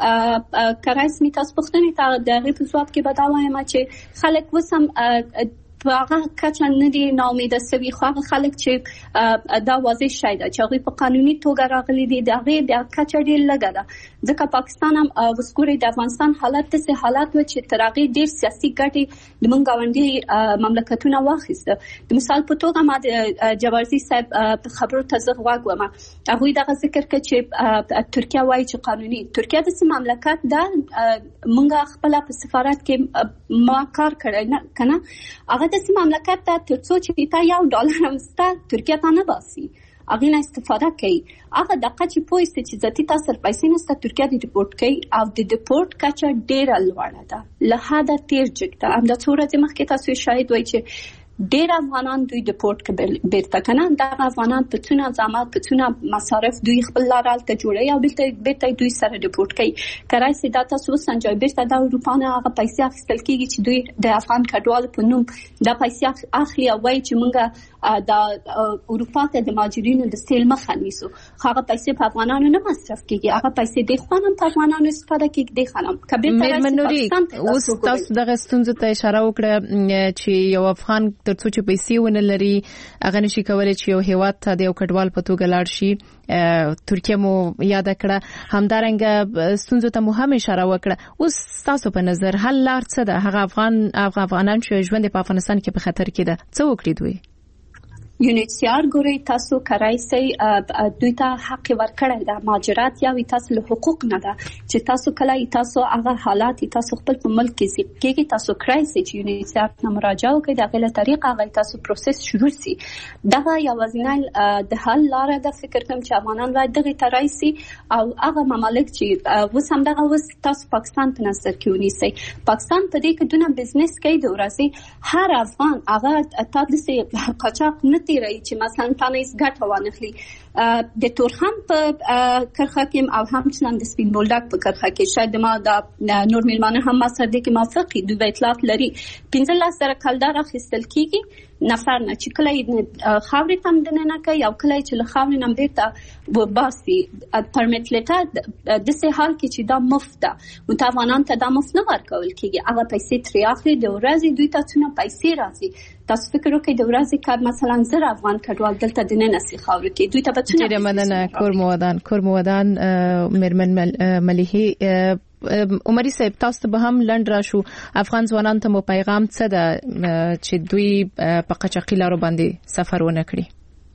او کرایس می تاسو پښتنې ته د غي په ځواب کې بداوایم چې خلک وسم په هغه کچه نه دي ناامیده سوي، خو هغه خلک چې دا واضح شي دا چې هغه په قانوني توګه راغلي دي د هغه د کچه ډیر لږه ده، ځکه پاکستان هم وسګوري د افغانستان حالت څه حالات و چې تر هغه ډیر سیاسي ګټي د مونږ غونډي مملکتونه واخیسته. د مثال په توګه ما د جوارزی صاحب خبرو ته زغ واګوم، هغه دا ذکر کړ چې ترکیه وایي چې قانوني ترکیه د سم مملکت دا مونږ خپل په سفارت کې ما کار کړی نه کنه، هغه د سم مملکت ته ترڅو چې تا یو ډالر هم ستا ترکیه ته نه باسي هغه نه استفاده کوي، هغه دغه چې پوهیږي چې ذاتي تاسو پیسې نه ست ترکیه د ریپورت کوي او د ریپورت کچه ډیره لوړه ده له حده تیر جګده. هم د څوره د مخکې تاسو شاهد وای چې ډیر افغانان دوی د پورت کې بیرته کنه، دا افغانان په څونه زحمت په څونه مصارف دوی خپل لارال ته جوړي او بیرته بیرته دوی سره ریپورت کوي. کرای سي دا تاسو سنجوي بیرته د اروپا نه هغه پیسې اخیستل کیږي چې دوی د افغان کډوال په نوم دا پیسې اخلي او وایي چې مونږه د اروپا ته د ماجرینو د سیل مخه نیسو، هغه پیسې په افغانانو نه مصرف کیږي، هغه پیسې د خپلم په افغانانو استفاده کیږي. د خلم کبیر تر اوس تاسو دغه ستونزې ته اشاره وکړه چې یو افغان ترڅو چې پیسې ونه لري هغه نشي کولای چې یو هیواد ته د یو کډوال په توګه لاړ شي. ترکیه مو یاد کړه، همدارنګه ستونزو ته مو هم اشاره وکړه. اوس تاسو په نظر حل لار څه ده؟ هغه افغان افغانان چې ژوند په افغانستان کې په خطر کې ده څه وکړي دوی؟ یونیسیار ګوري تاسو کرای سي دوی ته حق ورکړی دا ماجرات یا تاسو له حقوق نه ده چې تاسو کله تاسو هغه حالات تاسو خپل په ملک کې کېږي تاسو کرای سي چې یونیسیار ته مراجعه وکړئ د غیله طریقه هغه تاسو پروسس شروع سي. دا یوازینی د حل لار ده فکر کوم چې افغانان باید دغه ترای سي او هغه ممالک چې وس هم دغه وس تاسو پاکستان په نظر کې ونیسي. پاکستان په دې کې دونه بزنس کوي د ورځي هر افغان هغه تاسو قاچاق نه تیری چې مثلا تانه یې ګټه وانخلي د تورخم په کرخه کې او همچنان د سپین بولډک په کرخه کې شاید ما د نور میلمانه هم ما سره د کې موافقي دوی اطلاعات لري پنځه لس زره کلدار اخیستل کیږي نفر نه چې کله خاورې تم دننه کوي او کله چې له خاورې نم بیرته وباسي پرمټ لیټر د سه حال کې چې دا مفت ده متوانان ته دا مفت نه ورکول کیږي هغه پیسې تری اخلي د ورځې دوی ته څونه پیسې راځي. تاسو فکر وکړئ د ورځې کار مثلا زر افغان کډوال دلته دننه سي خاورې کې دوی ته به څونه ډیره مننه. کورمودان کورمودان مرمن مليحي عمري صاحب تاسو به هم لند راشو افغان ځوانان ته مو پیغام څه ده چې دوی په قچاقي لارو باندې سفر ونه کړي؟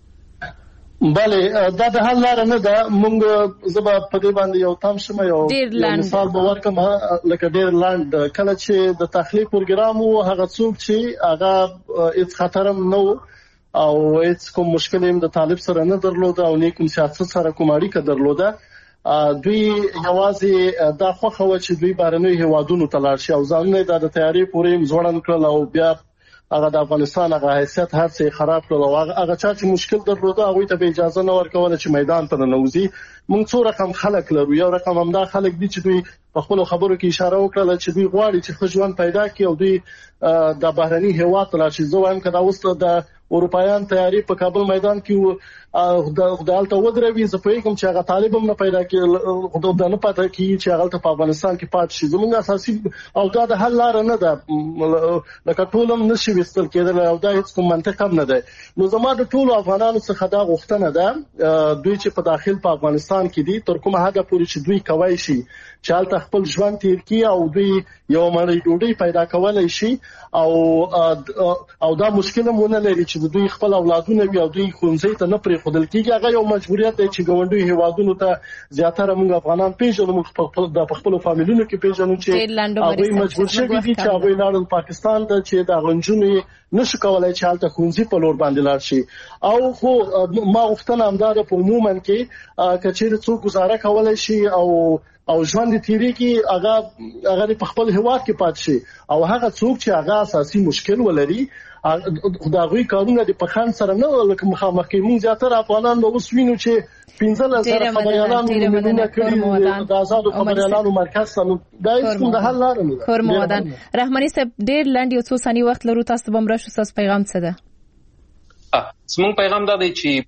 بله دا د حل لار نه ده. مونږ زبا په دې باندې یو تام شمه یو مثال به ورکم لکه ډیر لاند کله چې د تخلیق پروګرام وو هغه څوک چې هغه هیڅ خطر نه او هیڅ کوم مشکل هم د طالب سره نه درلود او نه کوم سیاست سره کوم اړیکه درلوده دوی یوازې دا خوخه و چې دوی بارنوي هوادونو ته لاړ شي او ځانونه د تیاری پورې مزوړن کړل او بیا هغه د افغانستان هغه حیثیت هر څه خراب کړل او هغه چا چې مشکل درلوده هغه ته اجازه نه ورکول چې میدان ته ننوځي. موږ څو رقم خلک لرو، یو رقم هم دا خلک دي چې دوی په خپل خبرو کې اشاره وکړه چې دوی غواړي چې ښه ژوند پیدا کړي او دوی د بهرني هیواد لا چې زه وایم کدا اوس د اروپایان تیاری په کابل میدان کې د دالته ودروي زه په کوم چې هغه طالب هم نه پیدا کړي خو د نه پاتې کیږي چې هغه په افغانستان کې پات شي. زموږ اساسي او دا د حل لار نه ده لکه ټولم نشي وستل کېدل او دا هیڅ کوم منطق هم نه ده. نو زموږ د ټولو افغانانو څخه دا غوښتنه ده دوی چې په داخل په افغانستان کې دي تر کومه حد پورې چې دوی کوي شي چې حالت خپل ژوند تیر کړي او دوی یو مړی ډوډۍ پیدا کولای شي او او دا مشکل مونږ نه لري چې دوی خپل اولادونه وي او دوی خونځي ته نه پرې خودل کیږي. هغه یو مجبوریت دی چې ګوندوي هیوادونو ته زیاتره موږ افغانان پیژنو موږ د خپل فامیلونو کې پیژنو چې هغه مجبور شي چې هغه لاړل پاکستان ته چې دا غنجونی نشو کولای چې حالت خونځي په لور باندې لاړ شي. او خو ما غوښتنه همدار په عموما کې کچېر څوک گزاره کولای شي او او ژوند تیری کې هغه هغه په خپل هیواد کې پات شي او هغه څوک چې هغه اساسي مشکل ولري خدایوي کارونه د پخان سره نه لکه مخامخ کې مونږ زیاتره افغانان به وسوینو چې پنځه زره خبريالانو موږ د آزادو خبريالانو مرکز سره دا هیڅ د حل لار نه ده. کورمودان رحماني صاحب ډیر لاندې یو څو ثانیې وخت لرو تاسو به مرشد تاسو پیغام څه ده؟ زموږ پیغام دا دی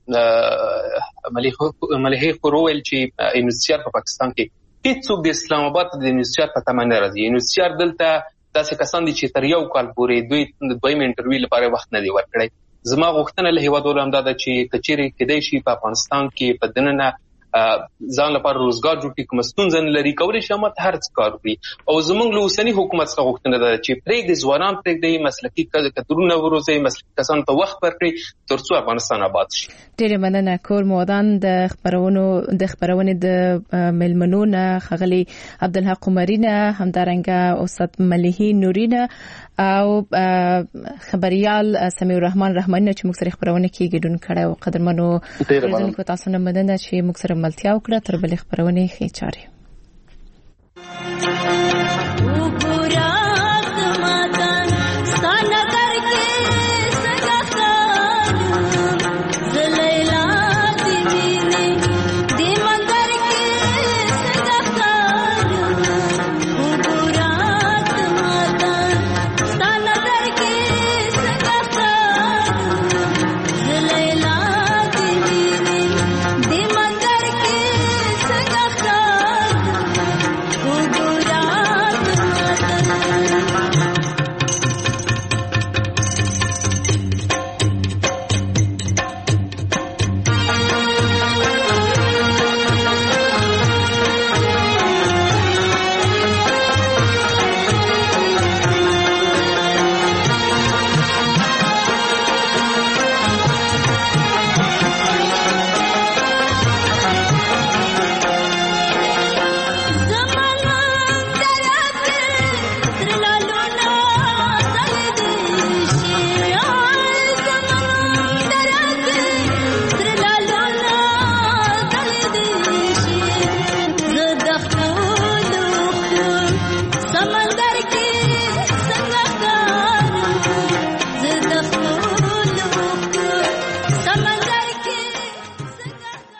چې مليحي خورول چې انوسیار په پاکستان کې هیڅوک د اسلام آباد د انوسیار په تمه نه راځي. انوسیار دلته داسې کسان دي چې تر یو کال پورې دوی د دویم انټرویو لپاره وخت نه دی ورکړی. زما غوښتنه له هیواد ولرم دا ده چې کچېرې کېدای شي په افغانستان کې په دننه ځان لپاره روزګار جوړ کړي، کوم ستونزه نه لري، کولی شي امت هر څه کار وکړي. او زموږ له اوسني حکومت څخه غوښتنه ده چې پرېږدي ځوانان پرېږدي مسلکي کدرونه وروزي، مسلکي کسانو ته وخت ورکړي تر څو افغانستان آباد شي. ډېره مننه. کور مودان د خبرونو د خبرونې د ملمنو نه ښاغلي عبدالحق عمري نه، همدارنګه استاد ملیحي نوري نه او خبريال سمیع الرحمن رحماني چې موږ سره خبرونه کې ګډون کړي او قدرمنو اوریدونکو تاسو نه مننه چې موږ سره ملتیا وکړه. تر بلې خبرونه ښې چارې.